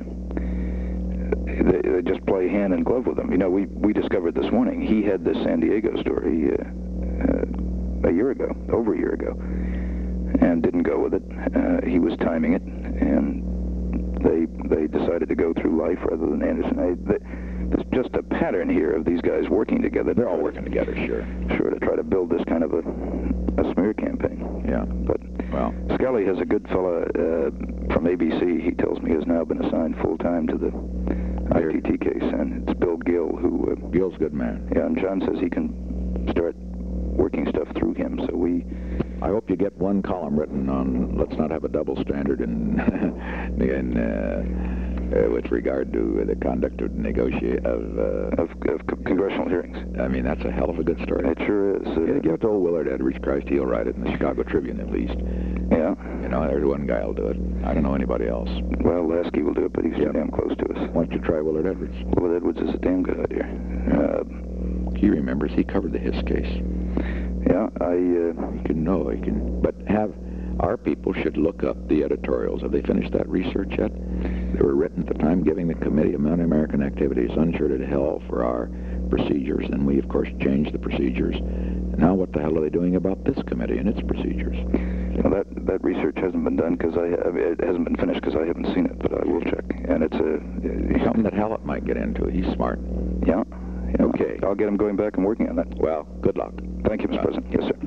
[SPEAKER 7] They, they just play hand in glove with them. You know, we, we discovered this morning he had this San Diego story uh, uh, a year ago, over a year ago, and didn't go with it. Uh, he was timing it, and they they decided to go through life rather than Anderson. I, they, there's just a pattern here of these guys working together.
[SPEAKER 1] They're all working together, sure.
[SPEAKER 7] Sure, to try to build this kind of a, a smear campaign.
[SPEAKER 1] Yeah.
[SPEAKER 7] But
[SPEAKER 1] well,
[SPEAKER 7] Scully has a good fella uh, from A B C, he tells me, has now been assigned full-time to the I T T case, and it's Bill Gill who... Uh,
[SPEAKER 1] Gill's a good man.
[SPEAKER 7] Yeah, and John says he can start working stuff through him, so we...
[SPEAKER 1] I hope you get one column written on let's not have a double standard in, in uh, uh, with regard to the conduct of negotiate of, uh,
[SPEAKER 7] of, of co congressional hearings.
[SPEAKER 1] I mean, that's a hell of a good story.
[SPEAKER 7] It sure is. Uh,
[SPEAKER 1] yeah, give it to old Willard Edwards. Christ, he'll write it in the Chicago Tribune at least.
[SPEAKER 7] Yeah.
[SPEAKER 1] You know, there's one guy who'll do it. I don't know anybody else.
[SPEAKER 7] Well, Lasky will do it, but he's
[SPEAKER 1] yeah.
[SPEAKER 7] too damn close to us.
[SPEAKER 1] Why don't you try Willard Edwards?
[SPEAKER 7] Willard Edwards is a damn good idea.
[SPEAKER 1] Yeah.
[SPEAKER 7] Uh,
[SPEAKER 1] he remembers. He covered the Hiss case.
[SPEAKER 7] Yeah, I... Uh,
[SPEAKER 1] he can know. He can... But have... Our people should look up the editorials. Have they finished that research yet? They were written at the time giving the Committee of Un-American Activities uncharted hell for our procedures. And we, of course, changed the procedures. Now what the hell are they doing about this committee and its procedures?
[SPEAKER 7] Well, that, that research hasn't been done because I... It hasn't been finished because I haven't seen it, but I will check. And it's a...
[SPEAKER 1] Uh, Something that Hallett might get into. He's smart.
[SPEAKER 7] Yeah. yeah.
[SPEAKER 1] Okay.
[SPEAKER 7] I'll get him going back and working on that.
[SPEAKER 1] Well, good luck.
[SPEAKER 7] Thank you, Mister President. Yes, sir.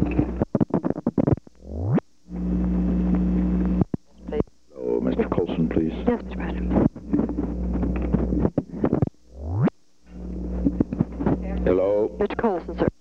[SPEAKER 1] Hello, Mister Colson, please.
[SPEAKER 5] Yes, Mister President.
[SPEAKER 1] Hello?
[SPEAKER 5] Mister Colson, sir.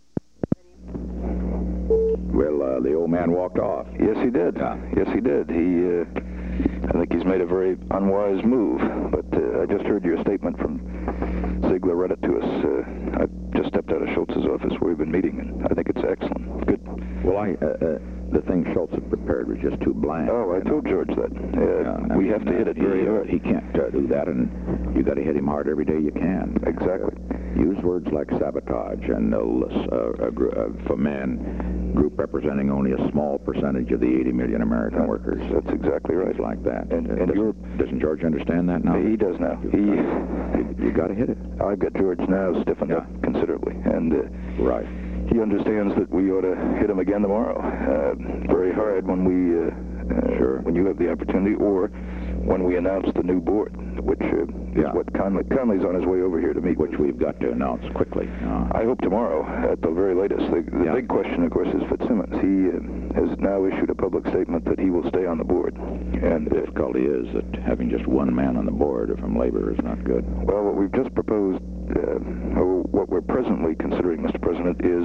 [SPEAKER 1] Well, uh, the old man walked off.
[SPEAKER 7] Yes, he did.
[SPEAKER 1] Yeah.
[SPEAKER 7] Yes, he did. He, uh, I think he's made a very unwise move. But uh, I just heard your statement from Ziegler, read it to us. Uh, I just stepped out of Schultz's office where we've been meeting, and I think it's excellent. Good.
[SPEAKER 1] Well, I, uh, uh, the thing Schultz had prepared was just too bland.
[SPEAKER 7] Oh, I told George that. Uh,
[SPEAKER 1] yeah,
[SPEAKER 7] we
[SPEAKER 1] mean,
[SPEAKER 7] have to
[SPEAKER 1] uh,
[SPEAKER 7] hit it
[SPEAKER 1] he,
[SPEAKER 7] very hard.
[SPEAKER 1] He can't uh, do that, and you got to hit him hard every day you can.
[SPEAKER 7] Exactly.
[SPEAKER 1] Uh, use words like sabotage and uh, uh, uh, foment group representing only a small percentage of the eighty million American
[SPEAKER 7] That-
[SPEAKER 1] workers.
[SPEAKER 7] That's exactly right.
[SPEAKER 1] Things like that.
[SPEAKER 7] And,
[SPEAKER 1] Uh,
[SPEAKER 7] and
[SPEAKER 1] doesn't,
[SPEAKER 7] you're,
[SPEAKER 1] doesn't George understand that now?
[SPEAKER 7] he does now. He,
[SPEAKER 1] You, you got to hit it.
[SPEAKER 7] I've got George now stiffened
[SPEAKER 1] Yeah.
[SPEAKER 7] up considerably, and uh,
[SPEAKER 1] Right.
[SPEAKER 7] he understands that we ought to hit him again tomorrow, uh, very hard when we, uh, uh,
[SPEAKER 1] Sure.
[SPEAKER 7] when you have the opportunity, or when we announce the new board, which uh,
[SPEAKER 1] Yeah.
[SPEAKER 7] is what Conley, Conley's on his way over here to meet.
[SPEAKER 1] Which we've got to announce quickly. Uh,
[SPEAKER 7] I hope tomorrow, at the very latest. The, the
[SPEAKER 1] Yeah.
[SPEAKER 7] big question, of course, is Fitzsimmons. He uh, has now issued a public statement that he will stay on the board. And
[SPEAKER 1] the
[SPEAKER 7] uh,
[SPEAKER 1] difficulty is that having just one man on the board from labor is not good.
[SPEAKER 7] well, what we've just proposed, uh, or what we're presently considering, Mister President, is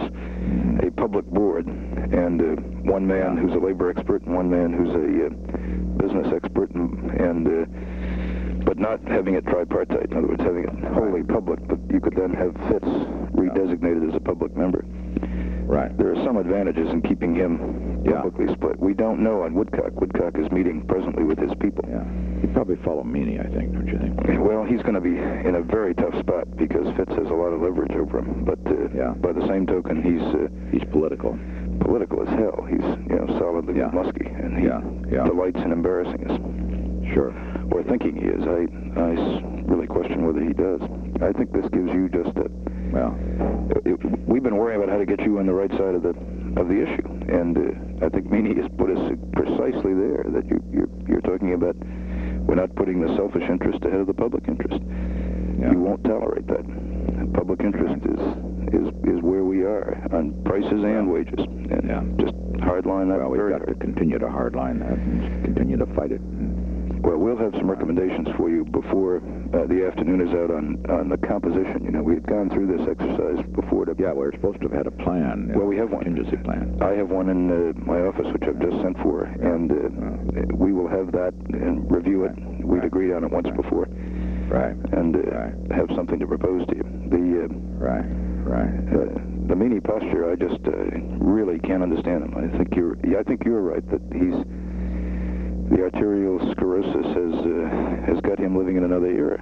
[SPEAKER 7] a public board, and uh, one man who's a labor expert and one man who's a uh, business expert, and, and uh, but not having it tripartite. In other words, having it wholly public, but you could then have Fitz redesignated as a public member.
[SPEAKER 1] Right.
[SPEAKER 7] There are some advantages in keeping him
[SPEAKER 1] Yeah.
[SPEAKER 7] publicly split. We don't know on Woodcock. Woodcock is meeting presently with his people.
[SPEAKER 1] Yeah. He'd probably follow Meany, I think, don't you think?
[SPEAKER 7] Well, he's going to be in a very tough spot because Fitz has a lot of leverage over him. But uh,
[SPEAKER 1] Yeah.
[SPEAKER 7] by the same token, he's uh,
[SPEAKER 1] He's political.
[SPEAKER 7] political as hell. He's you know solidly
[SPEAKER 1] Yeah.
[SPEAKER 7] musky, and he
[SPEAKER 1] Yeah, yeah.
[SPEAKER 7] delights in embarrassing us,
[SPEAKER 1] Sure.
[SPEAKER 7] or thinking he is. I I s- really question whether he does. I think this gives you just a.
[SPEAKER 1] Well,
[SPEAKER 7] It, we've been worrying about how to get you on the right side of the of the issue, and uh, I think Meany has put us precisely there. That you you're, you're talking about we're not putting the selfish interest ahead of the public interest.
[SPEAKER 1] Yeah.
[SPEAKER 7] You won't tolerate that. Public interest is is is where we are on prices and wages, and
[SPEAKER 1] Yeah.
[SPEAKER 7] just hardline that.
[SPEAKER 1] well, we've
[SPEAKER 7] very
[SPEAKER 1] got to
[SPEAKER 7] hard.
[SPEAKER 1] continue to hardline that and continue to fight it.
[SPEAKER 7] Well, we'll have some recommendations for you before uh, the afternoon is out on, on the composition. You know, we've gone through this exercise before. To,
[SPEAKER 1] Yeah, we're supposed to have had a plan.
[SPEAKER 7] Well, we have one.
[SPEAKER 1] Contingency plan.
[SPEAKER 7] I have one in uh, my office, which I've just sent for, and uh, we will have that and review it. We'd
[SPEAKER 1] Right.
[SPEAKER 7] agreed on it once
[SPEAKER 1] Right.
[SPEAKER 7] before,
[SPEAKER 1] Right.
[SPEAKER 7] and uh,
[SPEAKER 1] Right.
[SPEAKER 7] have something to propose to you. The uh,
[SPEAKER 1] Right. Right.
[SPEAKER 7] uh, the Meany posture, I just uh, really can't understand him. I think you're, yeah, I think you're right that he's. The arterial sclerosis has uh, has got him living in another era.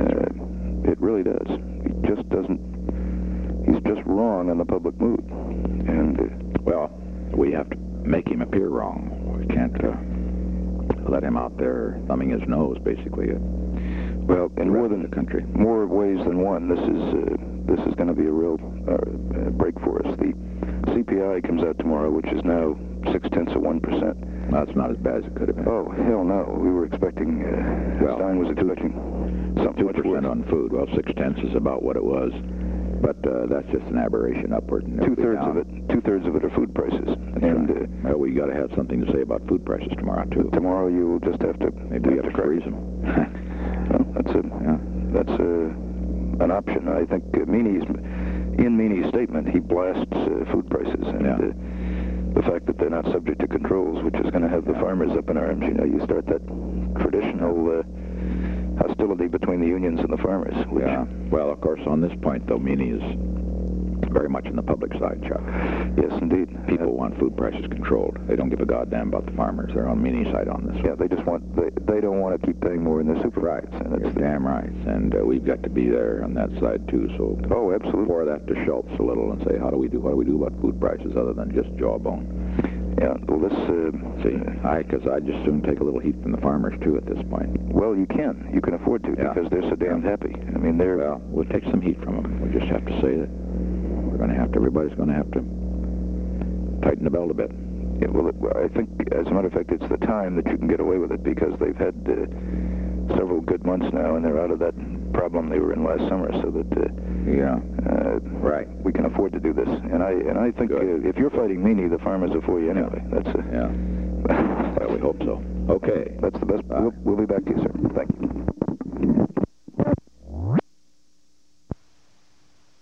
[SPEAKER 7] Uh, it really does. He just doesn't. He's just wrong on the public mood, and uh,
[SPEAKER 1] Well, we have to make him appear wrong. We can't uh, let him out there thumbing his nose, basically. Uh,
[SPEAKER 7] well, in more
[SPEAKER 1] rest
[SPEAKER 7] than
[SPEAKER 1] of the country.
[SPEAKER 7] more ways than one, this is uh, this is going to be a real uh, uh, break for us. The C P I comes out tomorrow, which is now six tenths of one percent.
[SPEAKER 1] Well, it's not as bad as it could have been.
[SPEAKER 7] Oh hell no! We were expecting. Uh,
[SPEAKER 1] Well,
[SPEAKER 7] Stein was expecting something
[SPEAKER 1] Two
[SPEAKER 7] much worse.
[SPEAKER 1] percent on food. Well, six tenths is about what it was, but uh, that's just an aberration upward. and it'll
[SPEAKER 7] Two
[SPEAKER 1] be
[SPEAKER 7] thirds
[SPEAKER 1] down.
[SPEAKER 7] of it. Two thirds of it are food prices,
[SPEAKER 1] That's
[SPEAKER 7] and
[SPEAKER 1] right.
[SPEAKER 7] uh,
[SPEAKER 1] Well, we got to have something to say about food prices tomorrow too.
[SPEAKER 7] tomorrow you will just have to.
[SPEAKER 1] Maybe we
[SPEAKER 7] have
[SPEAKER 1] have to
[SPEAKER 7] crack.
[SPEAKER 1] freeze them.
[SPEAKER 7] Well, that's a
[SPEAKER 1] Yeah.
[SPEAKER 7] that's a, an option. I think uh, Meany's in Meany's statement he blasts uh, food prices, and
[SPEAKER 1] Yeah.
[SPEAKER 7] uh, the fact that they're not subject to controls, which is going to have the farmers up in arms. You know, you start that traditional uh, hostility between the unions and the farmers. Which,
[SPEAKER 1] Yeah. Well, of course, on this point, though, Meany is very much on the public side, Chuck.
[SPEAKER 7] Yes, indeed.
[SPEAKER 1] People want food prices controlled. They don't give a goddamn about the farmers. They're on Meany's side on this.
[SPEAKER 7] Yeah, they just want they, they don't want to keep paying more in their supermarkets, and
[SPEAKER 1] You're
[SPEAKER 7] it's the,
[SPEAKER 1] damn right. And uh, we've got to be there on that side too. So
[SPEAKER 7] oh, absolutely.
[SPEAKER 1] pour that to Schultz a little and say, how do we do? What do we do about food prices other than just jawbone?
[SPEAKER 7] Yeah, well, this uh,
[SPEAKER 1] See, I because I just soon take a little heat from the farmers too at this point.
[SPEAKER 7] well, you can you can afford to
[SPEAKER 1] Yeah.
[SPEAKER 7] because they're so damn
[SPEAKER 1] Yeah.
[SPEAKER 7] happy. I mean, they're
[SPEAKER 1] Well, we'll take some heat from them. We just have to say that we're going to have to. Everybody's going to have to tighten the belt a bit.
[SPEAKER 7] Yeah, well, it, I think, as a matter of fact, it's the time that you can get away with it because they've had uh, several good months now, and they're out of that problem they were in last summer, so that uh,
[SPEAKER 1] Yeah.
[SPEAKER 7] uh,
[SPEAKER 1] Right.
[SPEAKER 7] we can afford to do this. And I and I think uh,
[SPEAKER 1] Good.
[SPEAKER 7] if you're fighting Meany, the farmers are for you anyway. That's uh,
[SPEAKER 1] Yeah. Well, we hope so. Okay.
[SPEAKER 7] that's the best.
[SPEAKER 1] Bye.
[SPEAKER 7] We'll, we'll be back to you, sir. Thank you.